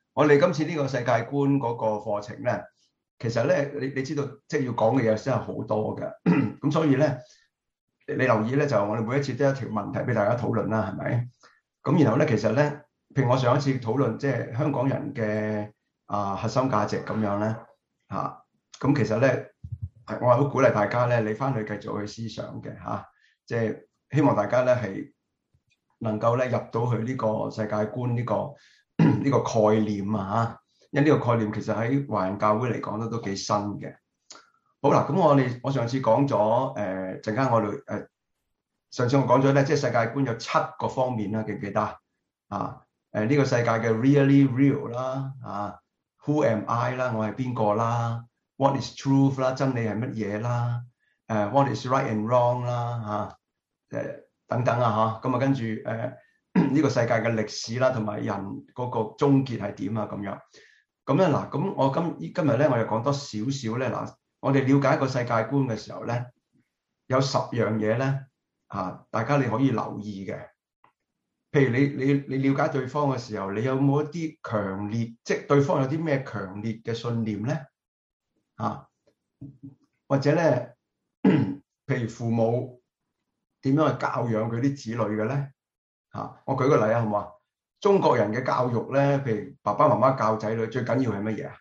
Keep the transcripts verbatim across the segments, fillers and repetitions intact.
我哋今次呢個世界觀嗰個課程咧，其實咧，你你知道，即係要講嘅嘢真係好多嘅。咁所以咧，你留意咧，就我哋每一次都有一條問題俾大家討論啦，係咪？咁然後咧，其實咧，譬如我上一次討論即係香港人嘅啊核心價值咁樣咧，嚇，咁其實咧，我係好鼓勵大家咧，你翻去繼續去思想嘅嚇，即係希望大家咧係能夠咧入到去呢個世界觀呢個呢個概念啊嚇，因為呢個概念其實喺華人教會嚟講咧都幾新嘅。好啦，咁我哋我上次講咗誒陣間我哋誒、呃、上次我講咗咧，即係世界觀有七個方面啦，記唔記得啊？誒、呃、呢、這個世界嘅 really real 啦，啊 who am I 啦，我係邊個啦 ？What is truth 啦，真理係乜嘢啦？誒、uh, what is right and wrong 啦嚇誒等等啊嚇，咁啊跟住誒呢個世界嘅歷史啦，同埋人嗰個終結係點啊咁樣。咁咧嗱，咁我今今日咧我又講多少少咧嗱。我哋了解一個世界觀嘅時候咧，有十樣嘢咧嚇，大家你可以留意嘅。譬如你你你了解對方嘅時候，你有冇一啲強烈，即係對方有啲咩強烈嘅信念咧嚇？或者咧，譬如父母點樣去教養佢啲子女嘅咧嚇？我舉個例啊，好唔好啊？中國人嘅教育咧，譬如爸爸媽媽教仔女，最緊要係乜嘢啊？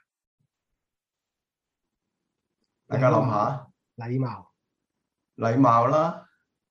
大家諗下， 禮貌， 禮貌啦。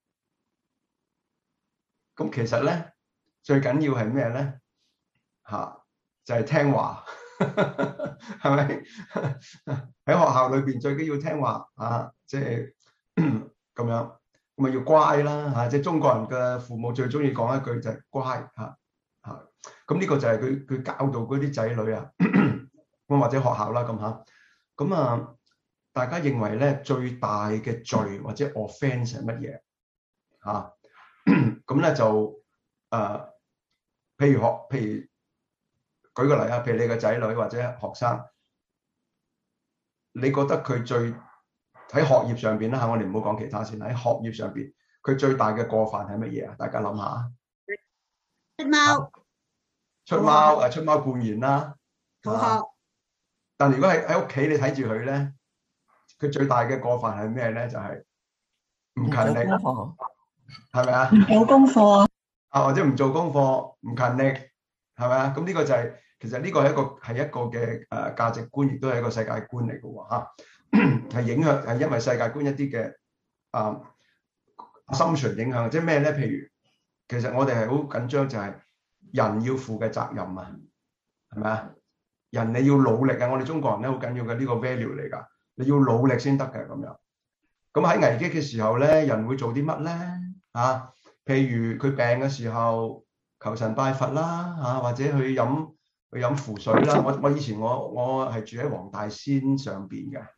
咁其實咧，最緊要係咩咧？嚇，就係聽話，係咪？喺學校裏邊最緊要聽話啊，即係咁樣，咁咪要乖啦嚇。即係中國人嘅父母最中意講一句就係乖嚇嚇。咁呢個就係佢佢教導嗰啲仔女啊，咁或者學校啦咁嚇。咁啊。大家認為咧最大嘅罪或者 offence 係乜嘢嚇？咁咧就誒、呃，譬如學，譬如舉個例啊，譬如你個仔女或者學生，你覺得佢最喺學業上邊啦嚇，我哋唔好講其他先，喺學業上邊，佢最大嘅過犯係乜嘢啊？大家諗下。 出貓， 出貓誒，出貓固然啦。 逃學。 但如果喺喺屋企你睇住佢咧？佢最大嘅過犯係咩咧？就係、是、唔勤力，係咪啊？ 唔做功課啊，或者唔做功課，唔勤力，係咪啊？咁呢個就係、是、其實呢個係一個係一個嘅誒價值觀，亦都係一個世界觀嚟嘅喎嚇，係影響係因為世界觀一啲嘅啊 assumption 影響，即係咩咧？譬如其實我哋係好緊張，就係人要負嘅責任啊，係咪啊？人你要努力啊！我哋中國人咧好緊要嘅呢個 value 嚟㗎。你要努力先得嘅咁樣，咁喺危機嘅時候咧，人會做啲乜咧？啊，譬如佢病嘅時候，求神拜佛啦，啊，或者去飲去飲符水啦。我我以前我我係住喺黃大仙上邊嘅，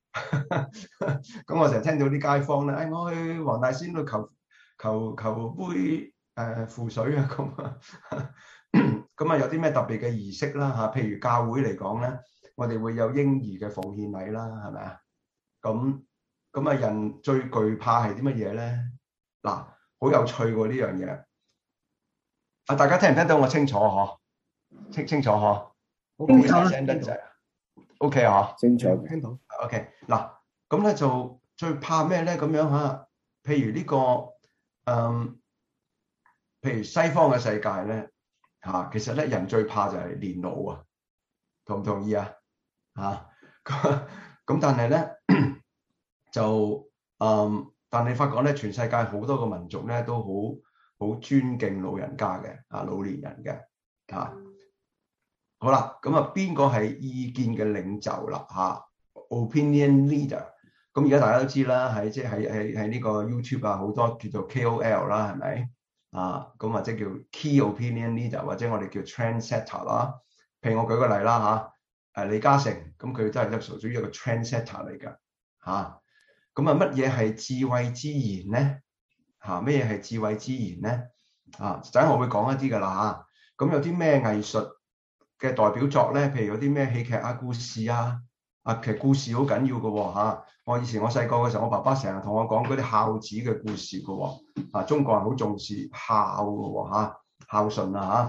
咁我成日聽到啲街坊咧，誒、哎，我去黃大仙度求求求杯誒、呃、符水啊咁啊，咁啊有啲咩特別嘅儀式啦嚇？譬如教會嚟講咧。我哋會有嬰兒嘅奉獻禮啦，係咪啊？咁咁啊，人最懼怕係啲乜嘢咧？嗱，好有趣喎呢樣嘢。啊，大家聽唔聽到我清楚嗬？清清楚嗬？ 清楚。 聲得滯。O K 啊？ 清楚，聽到。 O K，嗱，咁咧就最怕咩咧？咁樣嚇，譬如呢個嗯，譬如西方嘅世界咧嚇，其實咧人最怕就係年老啊，同唔同意啊？嚇咁咁，但係咧就嗯，但你發覺咧，全世界好多個民族咧都好好尊敬老人家嘅啊，老年人嘅嚇。好啦，咁啊，邊個係意見嘅領袖啦？嚇 ，opinion leader。咁而家大家都知啦，喺即係喺喺喺呢個 YouTube 啊，好多叫做 K O L 啦，係咪啊？咁或者叫 key opinion leader，或者我哋叫 trendsetter 啦。譬如我舉個例啦嚇。誒李嘉誠咁佢都係一屬於一個 trendsetter 嚟㗎嚇，咁啊乜嘢係智慧之言咧嚇？乜嘢係智慧之言咧啊？陣間我會講一啲㗎啦嚇，咁有啲咩藝術嘅代表作咧？譬如有啲咩戲劇啊、故事啊，啊其實故事好緊要㗎喎嚇。我以前我細個嘅時候，我爸爸成日同我講嗰啲孝子嘅故事㗎喎啊，中國人好重視孝㗎喎嚇，孝順啊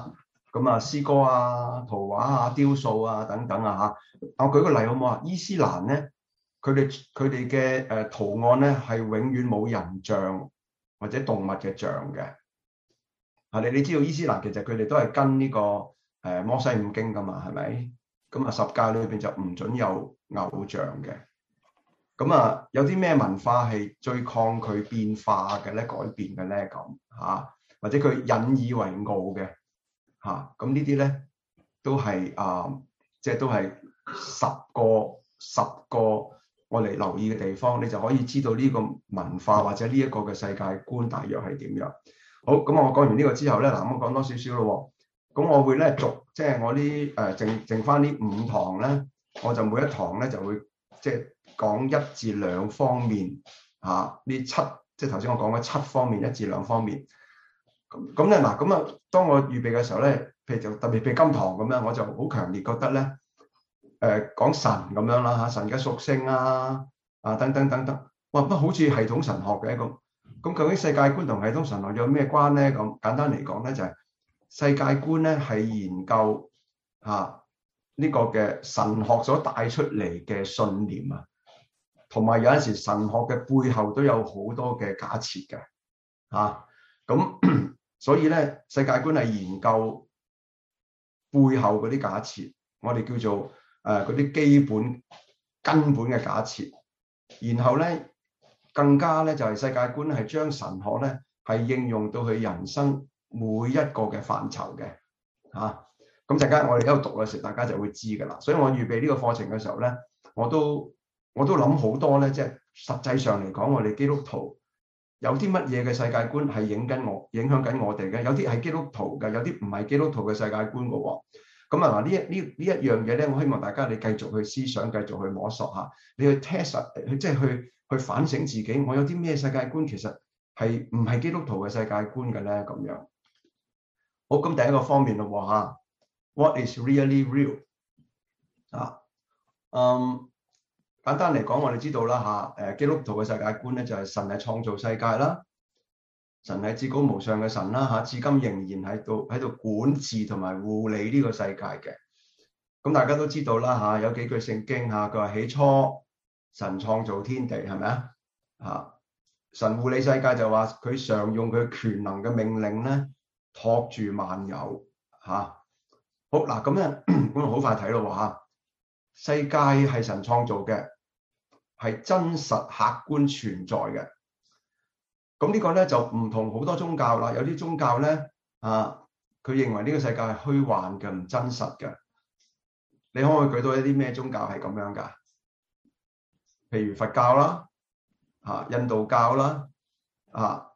咁啊詩歌啊、圖畫啊、雕塑啊等等啊嚇。我舉個例好唔好啊？伊斯蘭咧，佢哋佢哋嘅誒圖案咧係永遠冇人像或者動物嘅像嘅。啊，你你知道伊斯蘭其實佢哋都係跟呢、這個誒、呃、摩西五經噶嘛，係咪？咁啊十誡裏邊就唔準有偶像嘅。咁啊有啲咩文化係最抗拒變化嘅咧、改變嘅咧咁嚇，或者佢引以為傲嘅嚇，咁呢啲咧都係啊，即係都係十個十個我哋留意嘅地方，你就可以知道呢個文化或者呢一個嘅世界觀大約係點樣。好，咁我講完呢個之後咧，嗱咁我講多少少咯。咁我會咧逐即係我啲誒剩剩翻呢五堂咧，我就每一堂咧就會即係講一至兩方面嚇呢、啊、七，即係頭先我講嘅七方面，一至兩方面。咁咁咧嗱，咁啊當我預備嘅時候咧，譬如就特別譬如今堂咁樣，我就好強烈覺得咧誒、呃、講神咁樣啦嚇，神嘅屬性啊啊等等等等，哇不好似系統神學嘅咁。咁究竟世界觀同系統神學有咩關咧？咁簡單嚟講咧，就係、是、世界觀咧係研究嚇呢、啊這個嘅神學所帶出嚟嘅信念啊，同埋有陣時神學嘅背後都有好多嘅假設嘅嚇。咁、啊、所以咧，世界觀係研究背後嗰啲假設，我哋叫做誒嗰啲基本根本嘅假設，然後咧。更加咧就係、是、世界觀係將神學咧係應用到佢人生每一個嘅範疇嘅嚇。咁陣間我哋喺度讀嘅時候，大家就會知㗎啦。所以我預備呢個課程嘅時候咧，我都我都諗好多咧，即係實際上嚟講，我哋基督徒有啲乜嘢嘅世界觀係影緊我、影響緊我哋嘅，有啲係基督徒嘅，有啲唔係基督徒嘅世界觀嘅喎。咁啊嗱，呢一呢呢一樣嘢咧，我希望大家你繼續去思想，繼續去摸索下，你去 test，去即係去。去反省自己，我有啲咩世界觀其實係唔係基督徒嘅世界觀嘅咧？咁樣好，咁第一個方面咯喎嚇 ，What is really real 啊？嗯，簡單嚟講，我哋知道啦嚇，誒基督徒嘅世界觀咧就係神係創造世界啦，神係至高無上嘅神啦嚇，至今仍然喺度喺度管治同埋護理呢個世界嘅。咁大家都知道啦嚇，有幾句聖經嚇，佢話起初。神創造天地係咪啊？啊！神護理世界就話佢常用佢權能嘅命令咧托住萬有嚇、啊。好嗱，咁咧咁好快睇咯嚇。世界係神創造嘅，係真實客觀存在嘅。咁呢個咧就唔同好多宗教啦。有啲宗教咧啊，佢認為呢個世界係虛幻嘅、唔真實嘅。你可唔可以舉到一啲咩宗教係咁樣㗎？譬如佛教啦，嚇印度教啦，啊，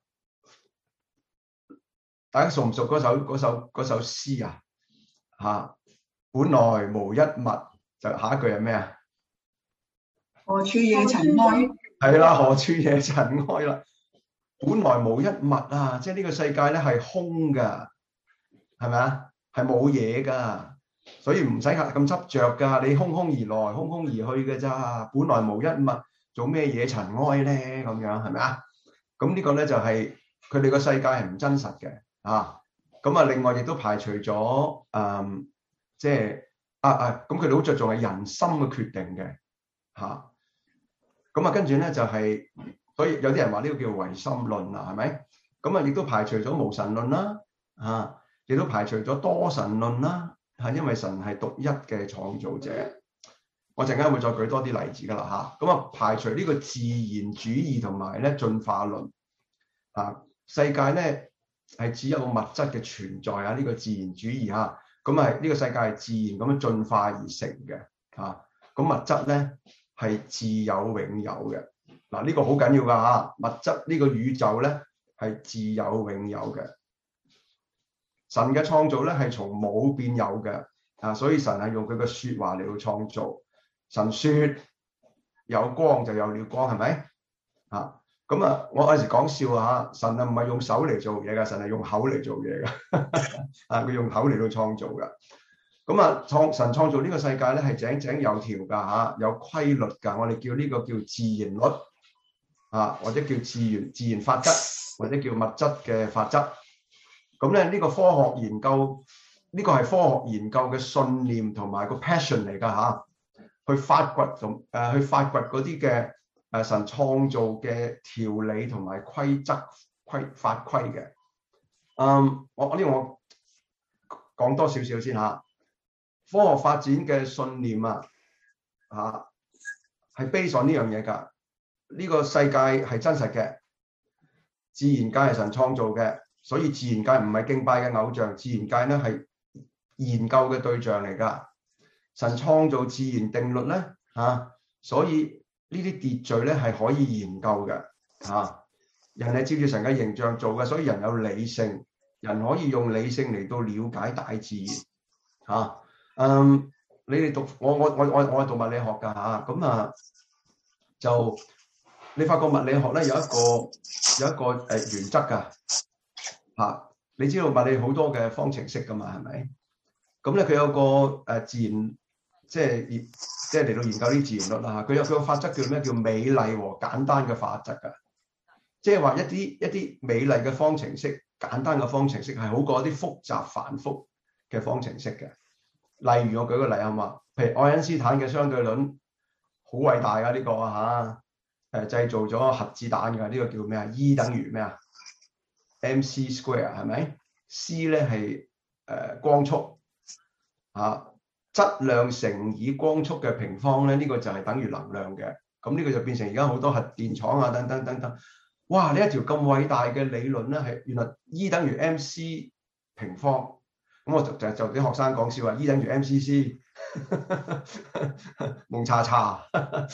大家熟唔熟嗰首嗰首嗰首詩啊？嚇，本來無一物，就下一句係咩啊？ 何處惹塵埃？ 係啦，何處惹塵埃啦？本來無一物啊，即係呢個世界咧係空㗎，係咪啊？係冇嘢㗎。所以唔使咁執着㗎，你空空而來，空空而去嘅咋。本來無一物，做咩嘢塵埃咧？咁樣係咪啊？咁呢個咧就係佢哋個世界係唔真實嘅啊。咁啊，另外亦都排除咗誒、嗯，即係啊啊，咁佢哋好着重係人心嘅決定嘅嚇。咁啊，跟住咧就係、是，所以有啲人話呢個叫唯心論啦，係咪？咁啊，亦都排除咗無神論啦，啊，亦都排除咗多神論啦。係因為神係獨一嘅創造者，我陣間會再舉多啲例子㗎啦嚇。咁啊，排除呢個自然主義同埋咧進化論啊，世界咧係只有物質嘅存在啊，呢、這個自然主義嚇。咁啊，呢個世界係自然咁樣進化而成嘅嚇。咁、啊、物質咧係自有永有嘅嗱，呢、啊這個好緊要㗎嚇。物質呢個宇宙咧係自有永有嘅。神嘅創造咧係從冇變有嘅啊，所以神係用佢嘅説話嚟到創造。神説有光就有了光，係咪啊？咁啊，我有時講笑啊，神啊唔係用手嚟做嘢㗎，神係用口嚟做嘢㗎啊，佢用口嚟到創造㗎。咁啊，創神創造呢個世界咧係井井有條㗎嚇，有規律㗎。我哋叫呢個叫自然律啊，或者叫自然自然法則，或者叫物質嘅法則。咁咧呢個科學研究呢個係科學研究嘅信念同埋個 passion 嚟㗎嚇，去發掘同誒去發掘嗰啲嘅誒神創造嘅條理同埋規則規法規嘅。嗯，我我呢個我講多少少先嚇。科學發展嘅信念啊嚇係 base on 呢樣嘢㗎。呢個世界係真實嘅，自然界係神創造嘅，所以自然界唔係敬拜嘅偶像，自然界咧係研究嘅對象嚟㗎。神創造自然定律咧嚇、啊，所以呢啲秩序咧係可以研究嘅嚇、啊。人係照住神嘅形象做嘅，所以人有理性，人可以用理性嚟到了解大自然嚇、啊。嗯，你哋讀我我我我我係讀物理學㗎嚇，咁啊就你發覺物理學咧有一個有一個誒、呃、原則㗎嚇、啊。你知道物理好多嘅方程式㗎嘛，係咪？咁咧佢有個誒、呃、自然。即係即係嚟到研究啲自然律啦，佢有佢個法則叫咩？叫美麗和簡單嘅法則㗎。即係話一啲一啲美麗嘅方程式、簡單嘅方程式係好過一啲複雜繁複嘅方程式嘅。例如我舉個例啊嘛，譬如愛因斯坦嘅相對論好偉大㗎呢、這個嚇，誒製造咗核子彈㗎，呢、這個叫咩啊 ？E 等於咩啊 ？mc square 係咪 ？c 咧係誒光速嚇。啊質量乘以光速嘅平方咧，呢、這個就係等於能量嘅。咁呢個就變成而家好多核電廠啊，等等等等。哇！呢一條咁偉大嘅理論咧，係原來 E 等於 mc 平方。咁我就就就啲學生講笑話 ，E 等於 M C C， 蒙查查。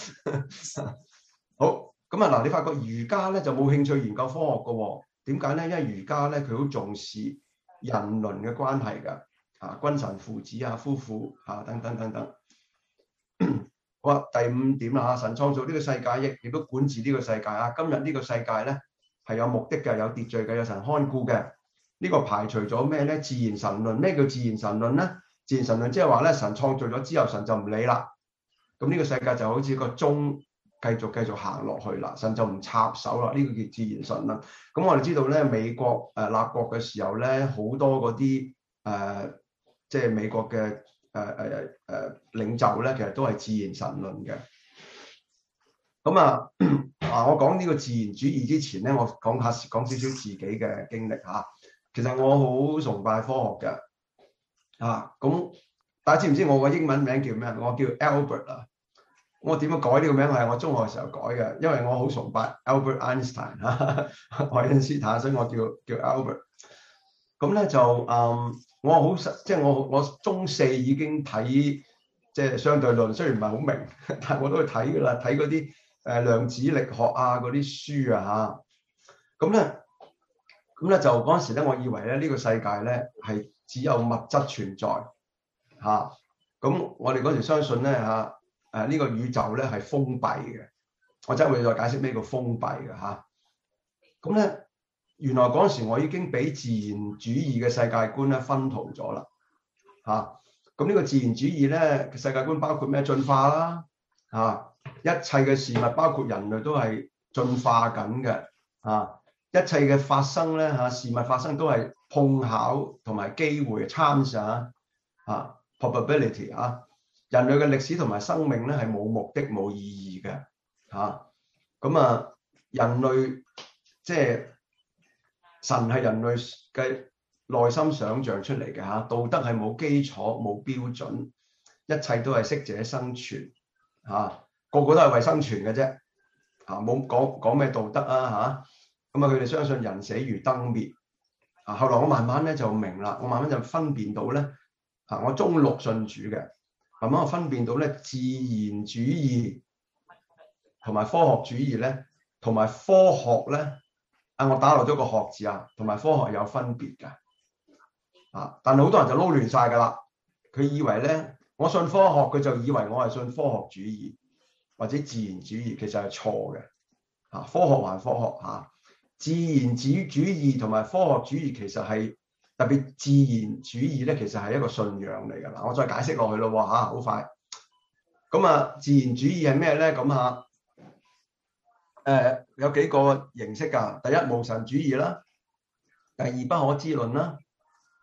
好，咁啊嗱，你發覺儒家咧就冇興趣研究科學嘅喎？點解咧？因為儒家咧佢好重視人倫嘅關係㗎。啊，君臣父子啊，夫婦啊，等等等等。好啊，第五點啦，神創造呢個世界，亦亦都管治呢個世界啊。今日呢個世界咧係有目的嘅，有秩序嘅，有神看顧嘅。呢、這個排除咗咩咧？自然神論。咩叫自然神論咧？自然神論即係話咧，神創造咗之後，神就唔理啦。咁呢個世界就好似個鐘繼續繼續行落去啦，神就唔插手啦。呢、這個叫自然神論。咁我哋知道咧，美國誒、呃、立國嘅時候咧，好多嗰啲誒。呃即係美國嘅誒誒誒領袖咧，其實都係自然神論嘅。咁啊，啊我講呢個自然主義之前咧，我講下講少少自己嘅經歷嚇。其實我好崇拜科學嘅啊。咁大家知唔知我個英文名叫咩？我叫 Albert 啊。我點樣改呢個名？係我中學嘅時候改嘅，因為我好崇拜 Albert Einstein 嚇，愛因斯坦，所以我叫叫 Albert。咁咧就嗯。我好實，即係我我中四已經睇即係相對論，雖然唔係好明，但係我都去睇㗎啦，睇嗰啲誒量子力學啊嗰啲書啊嚇。咁咧，咁咧就嗰陣時咧，我以為咧呢、呢個世界咧係只有物質存在嚇。咁、啊、我哋嗰時相信咧嚇誒呢、啊呢個宇宙咧係封閉嘅。我真係會再解釋咩叫封閉嘅嚇。咁、啊、咧。原來嗰陣時我已經俾自然主義嘅世界觀咧薰陶咗啦嚇。咁呢個自然主義咧世界觀包括咩？進化啦嚇、啊，一切嘅事物包括人類都係進化緊嘅嚇。一切嘅發生咧嚇，事物發生都係碰巧同埋機會 chance 啊嚇 probability 啊。人類嘅歷史同埋生命咧係冇目的冇意義嘅嚇。咁啊，人類即係。神係人類嘅內心想像出嚟嘅嚇，道德係冇基礎冇標準，一切都係適者生存嚇，個個都係為生存嘅啫嚇，冇講講咩道德啊嚇。咁啊，佢哋相信人死如燈滅啊。後來我慢慢咧就明啦，我慢慢就分辨到咧啊，我中六信主嘅，慢慢我分辨到咧自然主義同埋科學主義咧，同埋科學咧。啊！我打落咗個學字啊，同埋科學有分別㗎啊！但係好多人就撈亂晒㗎啦。佢以為咧，我信科學，佢就以為我係信科學主義或者自然主義，其實係錯嘅啊！科學還科學嚇、啊，自然主主義同埋科學主義其實係特別自然主義咧，其實係一個信仰嚟㗎啦。我再解釋落去咯喎嚇，好快。咁啊，自然主義係咩咧？咁嚇。誒、呃、有幾個形式㗎？第一無神主義啦，第二不可知論啦，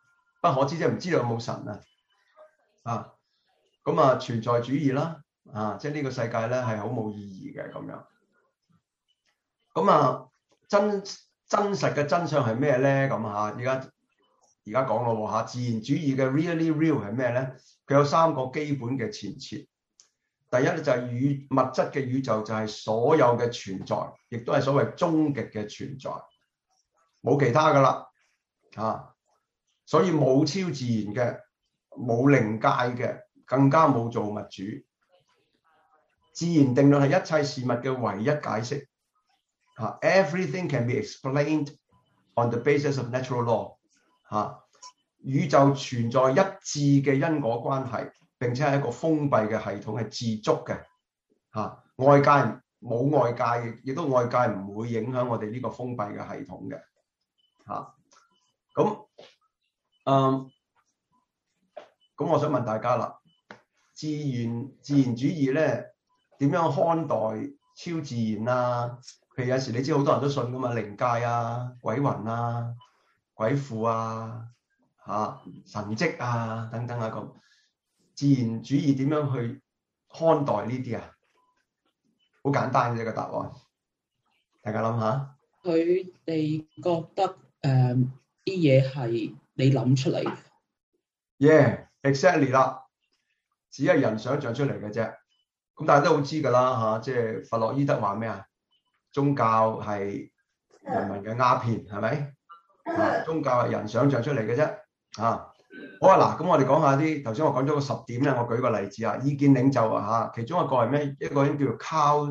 不可知，即係唔知道有冇神啊。啊，咁啊存在主義啦，啊，即係呢個世界咧係好冇意義嘅咁樣。咁啊真真實嘅真相係咩咧？咁嚇，而家而家講咯嚇，自然主義嘅 really real 係咩咧？佢有三個基本嘅前設。第一咧就係宇物質嘅宇宙就係所有嘅存在，亦都係所謂終極嘅存在，冇其他噶啦啊！所以冇超自然嘅，冇靈界嘅，更加冇造物主。自然定律係一切事物嘅唯一解釋。啊 ，everything can be explained on the basis of natural law。啊，宇宙存在一致嘅因果關係。並且係一個封閉嘅系統，係自足嘅嚇，外界冇外界，亦都外界唔會影響我哋呢個封閉嘅系統嘅嚇。咁嗯，咁我想問大家啦，自然自然主義咧點樣看待超自然啊？譬如有時你知好多人都信噶嘛，靈界啊、鬼魂啊、鬼父啊、嚇神蹟啊等等啊咁。自然主義點樣去看待呢啲啊？好簡單嘅一個答案，大家諗下。 佢哋覺得誒啲嘢係你諗出嚟嘅。 Yeah, exactly 啦，只係人想像出嚟嘅啫。咁大家都好知㗎啦嚇，即係弗洛伊德話咩啊？宗教係人民嘅鴉片，係咪？啊，宗教係人想像出嚟嘅啫。啊。好啊，嗱，咁我哋講下啲頭先我講咗個十點咧，我舉個例子啊，意見領袖啊嚇，其中一個係咩？一個人叫做 Carl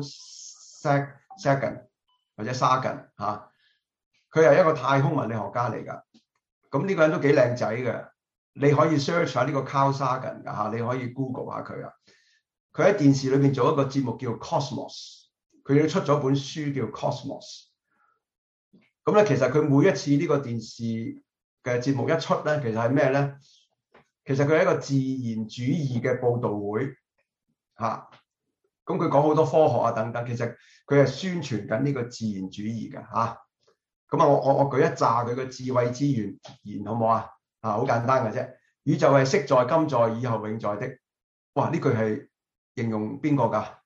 Sagan 或者 Sagan 嚇，佢係一個太空物理學家嚟㗎。咁呢個人都幾靚仔嘅，你可以 search 下呢個 Carl Sagan 㗎嚇，你可以 Google 下佢啊。佢喺電視裏邊做一個節目叫 Cosmos， 佢都出咗本書叫 Cosmos。咁咧，其實佢每一次呢個電視嘅節目一出咧，其實係咩咧？其實佢係一個自然主義嘅報導會嚇，咁佢講好多科學啊等等，其實佢係宣傳緊呢個自然主義嘅嚇。咁啊，我我我舉一紮佢嘅智慧之源言好唔好啊？啊，好簡單嘅啫。宇宙係昔在、今在、以後永在的。哇！呢句係形容邊個㗎？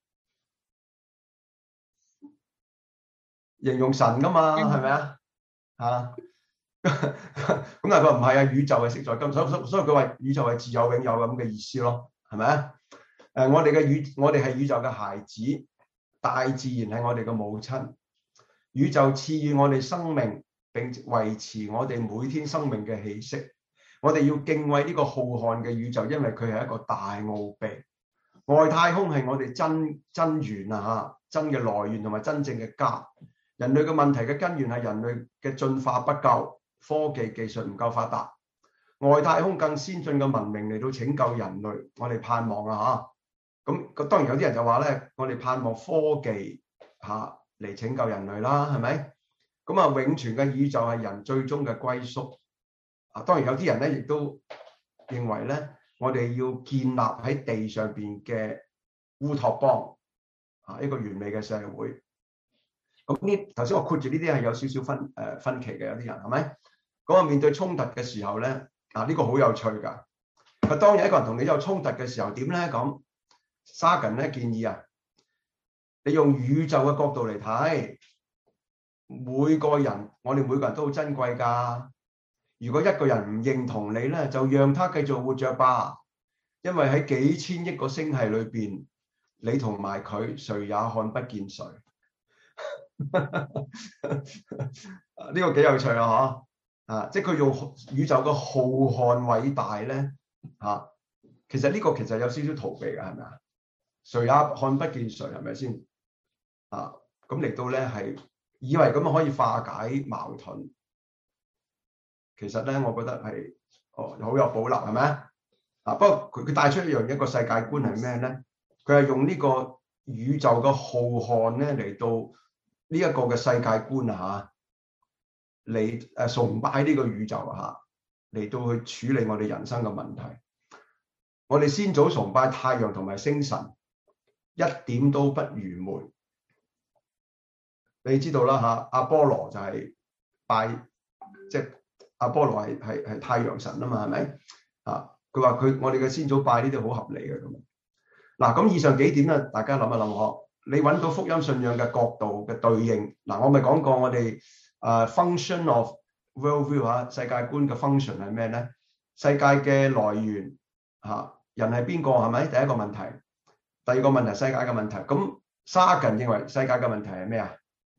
形容神㗎嘛，係咪啊？嚇！咁但係佢唔係啊，宇宙係昔在今，所以所以佢話宇宙係自有永有咁嘅意思咯，係咪啊？誒，我哋嘅宇，我哋係宇宙嘅孩子，大自然係我哋嘅母親，宇宙賜予我哋生命，並維持我哋每天生命嘅氣息。我哋要敬畏呢個浩瀚嘅宇宙，因為佢係一個大奧秘。外太空係我哋真真源啊嚇，真嘅來源同埋真正嘅家。人類嘅問題嘅根源係人類嘅進化不夠。科技技術唔夠發達，外太空更先進嘅文明嚟到拯救人類，我哋盼望啊嚇。咁當然有啲人就話咧，我哋盼望科技嚇嚟拯救人類啦，係咪？咁啊，永存嘅宇宙係人最終嘅歸宿。啊，當然有啲人咧亦都認為咧，我哋要建立喺地上邊嘅烏托邦啊，一個完美嘅社會。咁呢頭先我括住呢啲係有少少分誒、呃、分歧嘅，有啲人係咪？咁啊，面對衝突嘅時候咧，啊呢、呢個好有趣㗎。啊，當有一個人同你有衝突嘅時候點咧？咁 Sagan 咧建議啊，你用宇宙嘅角度嚟睇，每個人我哋每個人都好珍貴㗎。如果一個人唔認同你咧，就讓他繼續活着吧，因為喺幾千億個星系裏邊，你同埋佢誰也看不見誰。呢個幾有趣啊！嗬啊，即係佢用宇宙嘅浩瀚偉大咧嚇，其實呢個其實有少少逃避嘅，係咪啊？誰也看不見誰，係咪先啊？咁嚟到咧係以為咁樣可以化解矛盾，其實咧我覺得係哦好有保留，係咪啊？啊，不過佢佢帶出一樣一個世界觀係咩咧？佢係用呢個宇宙嘅浩瀚咧嚟到。呢一個嘅世界觀啊嚇，嚟誒崇拜呢個宇宙嚇，嚟到去處理我哋人生嘅問題。我哋先祖崇拜太陽同埋星辰，一點都不愚昧。你知道啦嚇，阿波羅就係拜即係阿波羅係係係太陽神啊嘛，係咪啊？佢話佢我哋嘅先祖拜呢啲好合理嘅咁。嗱，咁以上幾點咧，大家諗一諗嗬。你揾到福音信仰嘅角度嘅對應，嗱，我咪講過我哋誒 function of worldview 嚇，世界觀嘅 function 係咩咧？世界嘅來源嚇，人係邊個係咪？第一個問題，第二個問題世界嘅問題。咁 Sagan 認為世界嘅問題係咩啊？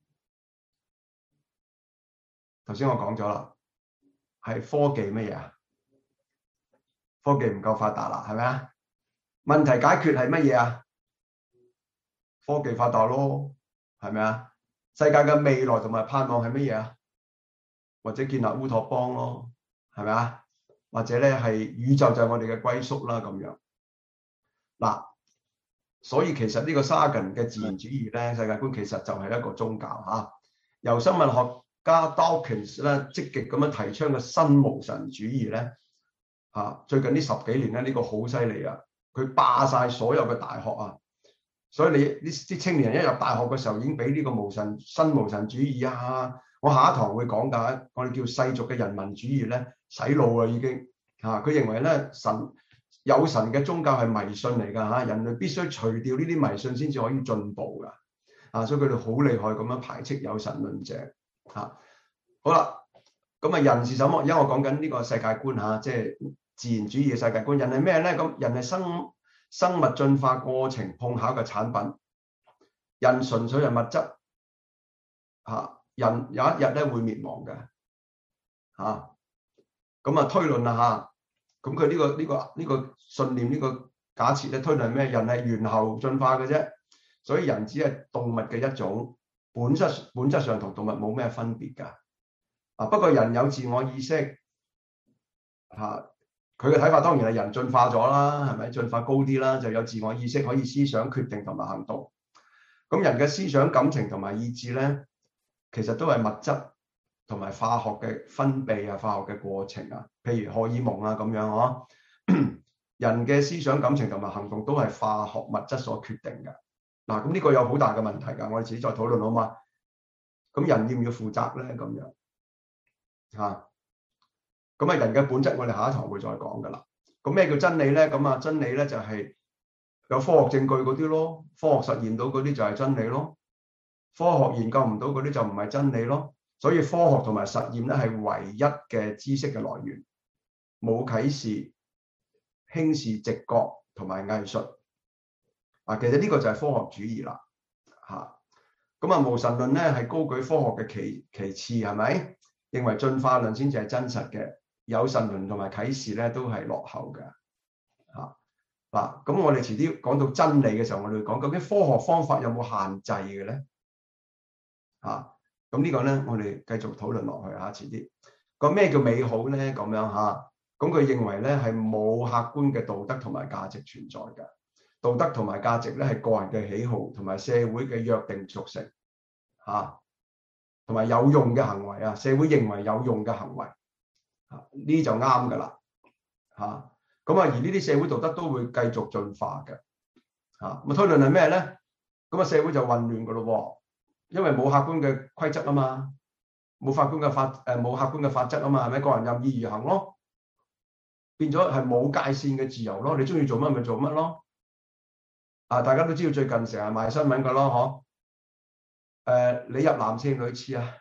頭先我講咗啦，係科技乜嘢啊？科技唔夠發達啦，係咪啊？問題解決係乜嘢啊？科技發達咯，係咪啊？世界嘅未來同埋盼望係乜嘢啊？或者建立烏托邦咯，係咪啊？或者咧係宇宙就係我哋嘅歸宿啦咁樣。嗱，所以其實呢個 Sagan 嘅自然主義咧，世界觀其實就係一個宗教嚇。由生物學家 Dawkins 咧積極咁樣提倡嘅新無神主義咧嚇，最近呢十幾年咧呢個好犀利啊！佢霸晒所有嘅大學啊！所以你呢啲青年人一入大學嘅時候已經俾呢個無神新無神主義啊！我下一堂會講㗎，我哋叫世俗嘅人民主義咧洗腦啊已經嚇。佢認為咧神有神嘅宗教係迷信嚟㗎嚇，人類必須除掉呢啲迷信先至可以進步㗎啊！所以佢哋好厲害咁樣排斥有神論者嚇。好啦，咁啊人是什麼？而家我講緊呢個世界觀嚇，即係自然主義嘅世界觀。人係咩咧？咁人係生生物進化過程碰巧嘅產品，人純粹係物質嚇，人有一日咧會滅亡嘅嚇，咁啊推論啦嚇，咁佢呢個呢個呢個信念呢個假設咧推論係咩？人係猿猴進化嘅啫，所以人只係動物嘅一種，本質本質上同動物冇咩分別㗎啊。不過人有自我意識嚇。佢嘅睇法當然係人進化咗啦，係咪進化高啲啦，就有自我意識，可以思想、決定同埋行動。咁人嘅思想、感情同埋意志咧，其實都係物質同埋化學嘅分泌啊、化學嘅過程啊，譬如荷爾蒙啊咁樣呵。人嘅思想、感情同埋行動都係化學物質所決定嘅。嗱，咁呢個有好大嘅問題㗎，我哋自己再討論好嘛？咁人要唔要負責咧？咁樣嚇？咁啊，人嘅本質，我哋下一堂會再講噶啦。咁咩叫真理咧？咁啊，真理咧就係有科學證據嗰啲咯，科學實驗到嗰啲就係真理咯。科學研究唔到嗰啲就唔係真理咯。所以科學同埋實驗咧係唯一嘅知識嘅來源，冇啟示、輕視直覺同埋藝術。啊，其實呢個就係科學主義啦。嚇，咁啊，無神論咧係高舉科學嘅其其次，係咪？認為進化論先至係真實嘅。有神論同埋啟示咧，都係落後嘅嚇嗱。咁、啊、我哋遲啲講到真理嘅時候，我哋會講究竟科學方法有冇限制嘅咧嚇？咁、啊、呢個咧，我哋繼續討論落去嚇。遲啲個咩叫美好咧？咁樣嚇，咁佢認為咧係冇客觀嘅道德同埋價值存在嘅。道德同埋價值咧係個人嘅喜好同埋社會嘅約定俗成嚇，同、啊、埋有用嘅行為啊，社會認為有用嘅行為。呢啲就啱噶啦嚇，咁啊而呢啲社會道德都會繼續進化嘅嚇。咁推論係咩咧？咁啊社會就混亂噶咯，因為冇客觀嘅規則啊嘛，冇客觀嘅法誒冇客觀嘅法則啊嘛，係咪個人任意而行咯？變咗係冇界線嘅自由咯，你中意做乜咪做乜咯？啊，大家都知道最近成日賣新聞噶咯，嗬？誒，你入男廁女廁啊？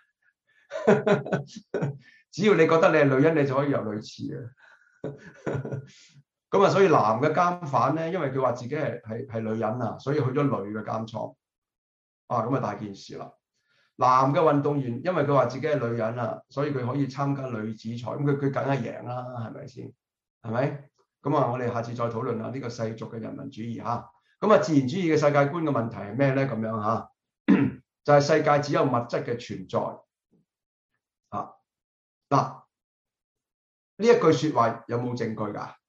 只要你覺得你係女人，你就可以入女廁嘅。咁啊，所以男嘅監犯咧，因為佢話自己係係係女人啊，所以去咗女嘅監倉。啊，咁啊大件事啦。男嘅運動員，因為佢話自己係女人啊，所以佢可以參加女子賽，咁佢佢梗係贏啦，係咪先？係咪？咁啊，我哋下次再討論下呢個世俗嘅人民主義嚇。咁啊，自然主義嘅世界觀嘅問題係咩咧？咁樣嚇，就係世界只有物質嘅存在。啊！嗱，呢一句説話有冇證據㗎？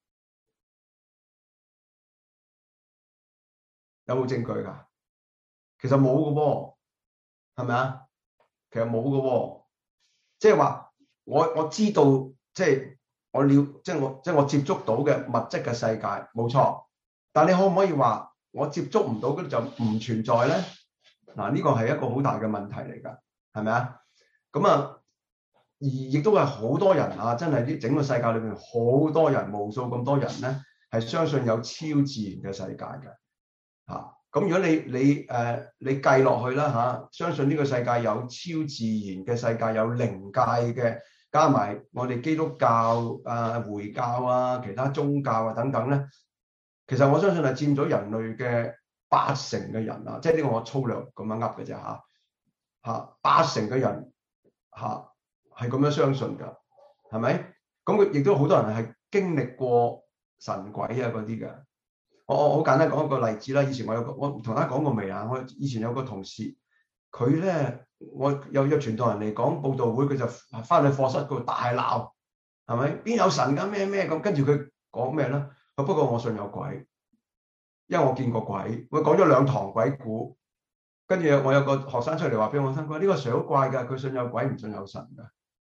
有冇證據㗎？其實冇嘅喎，係咪啊？其實冇嘅喎，即係話我我知道，即係我了，即係我即係我接觸到嘅物質嘅世界冇錯，但你可唔可以話我接觸唔到嗰啲就唔存在咧？嗱，呢個係一個好大嘅問題嚟㗎，係咪啊？咁啊〜 亦都係好多人啊，真係啲整個世界裏邊好多人，無數咁多人咧係相信有超自然嘅世界嘅嚇。咁、啊、如果你你誒、呃、你計落去啦嚇、啊，相信呢個世界有超自然嘅世界，有靈界嘅，加埋我哋基督教啊、回教啊、其他宗教啊等等咧，其實我相信係佔咗人類嘅八成嘅人啊，即係呢個我粗略咁樣噏嘅啫嚇嚇，八成嘅人嚇係咁樣相信㗎，係咪？咁佢亦都好多人係經歷過神鬼啊嗰啲嘅。我我好簡單講一個例子啦。以前我有個我同大家講過未啊？我以前有個同事，佢咧我有有傳道人嚟講佈道會，佢就翻去課室嗰度大鬧，係咪？邊有神㗎？咩咩咁？跟住佢講咩咧？不過我信有鬼，因為我見過鬼。我講咗兩堂鬼故，跟住我有個學生出嚟話俾我聽，佢話呢個水好怪㗎，佢信有鬼唔信有神㗎。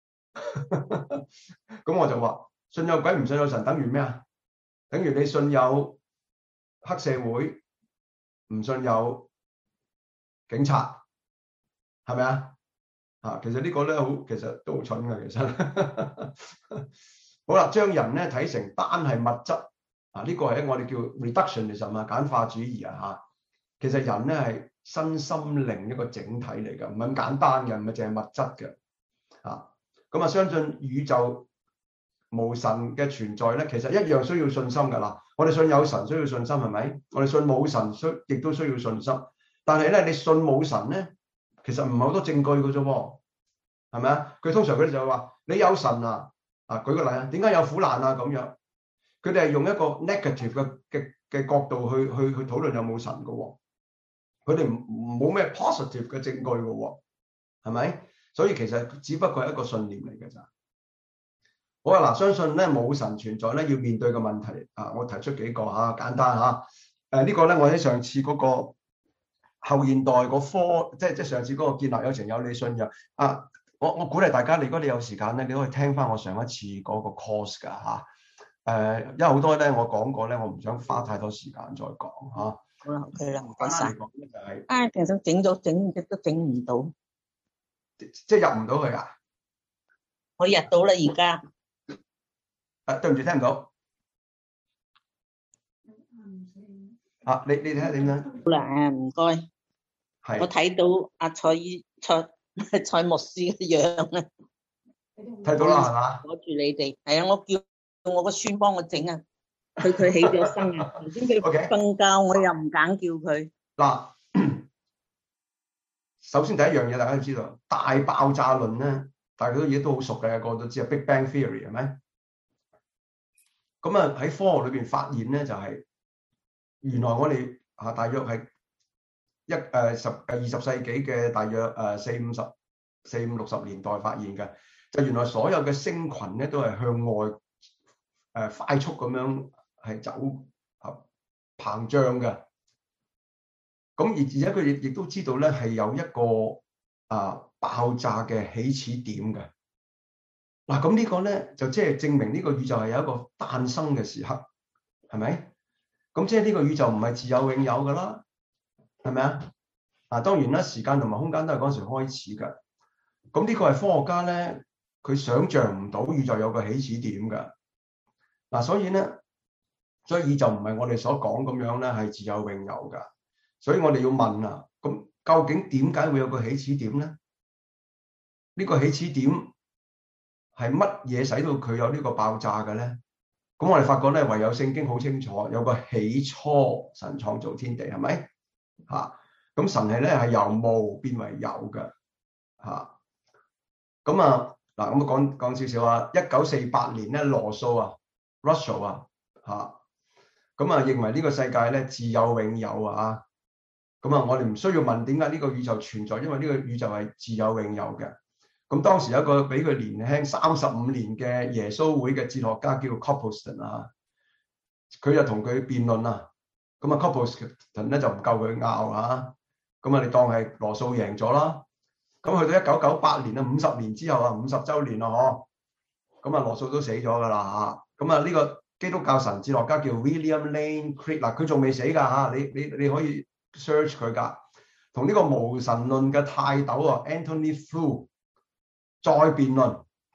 咁我就話信有鬼唔信有神等於咩啊？等於你信有黑社會，唔信有警察，係咪啊？啊，其實呢個咧好，其實都好蠢㗎。其實好啦，將人咧睇成單係物質啊，呢個係我哋叫 reductionism 啊，簡化主義啊嚇。其實人咧係身心靈一個整體嚟㗎，唔係咁簡單嘅，唔係淨係物質嘅啊。咁啊，相信宇宙無神嘅存在咧，其實一樣需要信心㗎啦。我哋信有神需要信心，係咪？我哋信冇神需亦都需要信心。但係咧，你信冇神咧，其實唔係好多證據㗎啫喎，係咪啊？佢通常佢哋就話你有神啊，啊舉個例啊，點解有苦難啊咁樣？佢哋係用一個 negative 嘅嘅嘅角度去去去討論有冇神㗎喎。佢哋唔冇咩 positive 嘅證據㗎喎，係咪？所以其實只不過係一個信念嚟嘅咋。好啊，嗱，相信咧冇神存在咧，要面對嘅問題啊，我提出幾個嚇，簡單嚇。誒、啊這個、呢個咧，我喺上次嗰個後現代個科，即係即係上次嗰個建立有情有理信仰啊。我我鼓勵大家，如果你有時間咧，你可以聽翻我上一次嗰個 course 㗎嚇。誒、啊，因為好多咧我講過咧，我唔想花太多時間再講嚇。啊、 好啦，OK 啦，唔該晒。 係啊，其實整咗整極都整唔到， 即係入唔到去啊！ 我入到啦，而家。 誒，對唔住，聽唔到。啊，你你睇下點樣？ 好啦，誒，唔該。 係。 我睇到阿蔡蔡蔡牧師嘅樣啊。 睇到啦，係嘛？ 攞住你哋，係啊，我叫我個孫幫我整啊。佢佢起咗身啊，頭先佢瞓覺，我又唔敢叫佢。 嗱，首先第一樣嘢，大家都知道大爆炸論咧，大家都嘢都好熟嘅，個個都知啊 ，Big Bang Theory 係咪？咁啊喺科學裏邊發現咧，就係、是、原來我哋啊大約係一誒十誒二十世紀嘅大約誒四五十四五六十年代發現嘅，就原來所有嘅星群咧都係向外誒、呃、快速咁樣係走啊膨脹嘅。咁而而且佢亦亦都知道咧係有一個啊爆炸嘅起始點嘅。嗱，咁呢個咧就即係證明呢個宇宙係有一個誕生嘅時刻，係咪？咁即係呢個宇宙唔係自有永有㗎啦，係咪啊？啊，當然啦，時間同埋空間都係嗰陣時開始㗎。咁呢個係科學家咧，佢想像唔到宇宙有個起始點㗎。嗱，所以咧，所以宇宙唔係我哋所講咁樣咧，係自有永有㗎。所以我哋要問啊，咁究竟點解會有個起始點咧？呢個起始點係乜嘢使到佢有呢個爆炸嘅咧？咁我哋發覺咧，唯有聖經好清楚，有個起初神創造天地，係咪？嚇，咁神係咧係由無變為有嘅，嚇。咁啊嗱，咁講講少少啊，一九四八年咧，羅素啊 ，Russell 啊，嚇，咁啊認為呢個世界咧自有永有啊，咁啊我哋唔需要問點解呢個宇宙存在，因為呢個宇宙係自有永有嘅。咁當時有一個比佢年輕三十五年嘅耶穌會嘅哲學家叫 Copleston 啊，佢就同佢辯論啊，咁啊 Copleston 咧就唔夠佢拗啊，咁啊你當係羅素贏咗啦。咁去到一九九八年啊，五十年之後啊，五十週年啦嗬，咁啊羅素都死咗㗎啦嚇，咁啊呢個基督教神哲學家叫 William Lane Craig 嗱，佢仲未死㗎嚇，你你你可以 search 佢㗎，同呢個無神論嘅泰斗啊 Anthony Flew再辯論，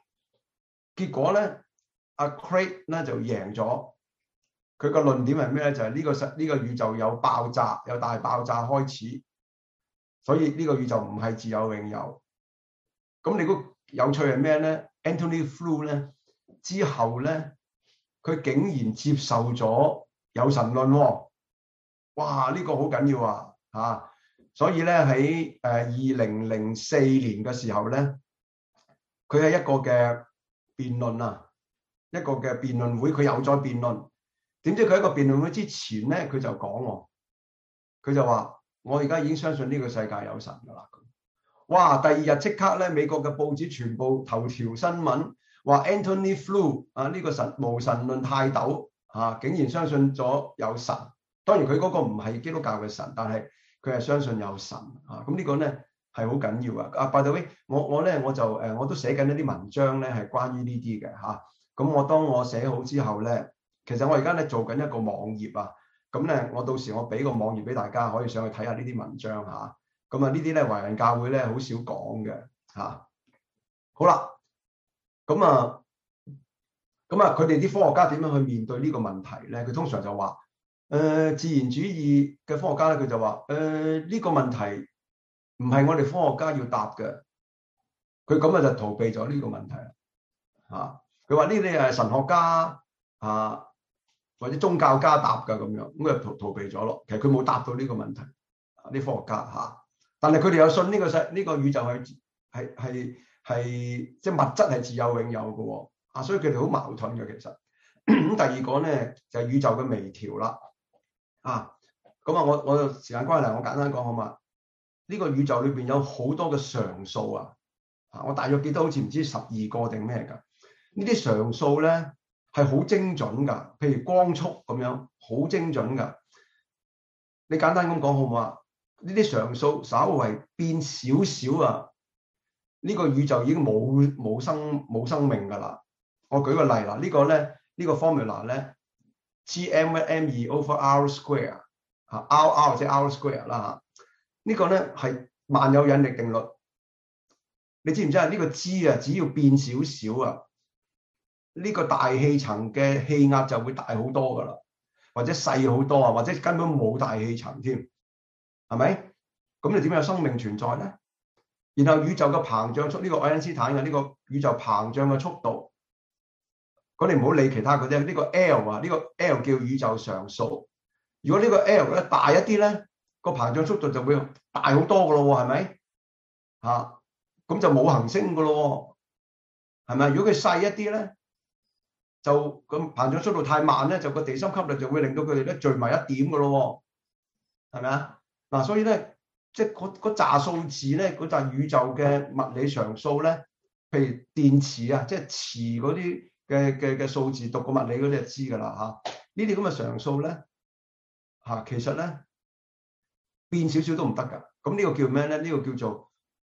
結果咧，阿 Craig 咧就贏咗。佢個論點係咩咧？就係、是、呢、這個實呢、這個宇宙有爆炸，有大爆炸開始，所以呢個宇宙唔係自有永有。咁你估有趣係咩咧 ？Anthony Flew 咧之後咧，佢竟然接受咗有神論喎、哦！哇！呢、這個好緊要啊嚇、啊！所以咧喺誒二零零四年嘅時候咧，佢係一個嘅辯論啊，一個嘅辯論會，佢又再辯論。點知佢喺個辯論會之前咧，佢就講喎，佢就話：我而家已經相信呢個世界有神㗎啦！哇！第二日即刻咧，美國嘅報紙全部頭條新聞話 Anthony Flew 啊，呢個神無神論泰斗啊，竟然相信咗有神。當然佢嗰個唔係基督教嘅神，但係佢係相信有神啊。咁呢個咧係好緊要啊！啊，by the way，我我咧我就誒我都寫緊一啲文章咧，係關於呢啲嘅嚇。咁我當我寫好之後咧。其實我而家咧做緊一個網頁啊，咁咧我到時我俾個網頁俾大家，可以上去睇下呢啲文章嚇。咁啊呢啲咧華人教會咧好少講嘅嚇。好啦，咁啊咁啊佢哋啲科學家點樣去面對呢個問題咧？佢通常就話：誒、呃、自然主義嘅科學家咧，佢就話：誒呢個問題唔係我哋科學家要答嘅。佢咁啊就逃避咗呢個問題啦嚇。佢話呢啲係神學家啊。或者宗教家答㗎咁樣，咁就逃逃避咗咯。其實佢冇答到呢個問題，啲科學家嚇。但係佢哋又信呢個世呢個宇宙係係係係即係物質係自有永有嘅喎。啊，所以佢哋好矛盾嘅其實。咁第二個咧就係宇宙嘅微調啦。啊，咁啊我我時間關係，我簡單講好嘛。呢個宇宙裏邊有好多嘅常數啊。啊，我大約記得好似唔知十二個定咩㗎？呢啲常數咧。係好精準㗎，譬如光速咁樣，好精準㗎。你簡單咁講好唔好啊？呢啲常數稍為變少少啊，呢個宇宙已經冇冇生冇生命㗎啦。我舉個例啦，呢個咧呢個 formula 咧 ，G M M 二 over R square 嚇 ，R R 即係 R square 啦嚇。呢個咧係萬有引力定律。你知唔知啊？呢個 G 啊，只要變少少啊。呢個大氣層嘅氣壓就會大好多噶啦，或者細好多啊，或者根本冇大氣層添，係咪？咁你點有生命存在咧？然後宇宙嘅膨脹速，呢個愛因斯坦嘅呢個宇宙膨脹嘅速度，咁你唔好理其他嗰啲，呢個 L 啊，呢個 L 叫宇宙常數。如果呢個 L 咧大一啲咧，個膨脹速度就會大好多噶咯喎，係咪？嚇，咁就冇行星噶咯喎，係咪？如果佢細一啲咧？就咁膨脹速度太慢咧，就個地心吸力就會令到佢哋咧聚埋一點嘅咯喎，係咪啊？嗱，所以咧，即係嗰嗰紮數字咧，嗰紮宇宙嘅物理常數咧，譬如電磁啊，即係磁嗰啲嘅嘅嘅數字，讀過物理嗰啲就知㗎啦嚇。呢啲咁嘅常數咧嚇，其實咧變少少都唔得㗎。咁呢個叫咩咧？呢個叫做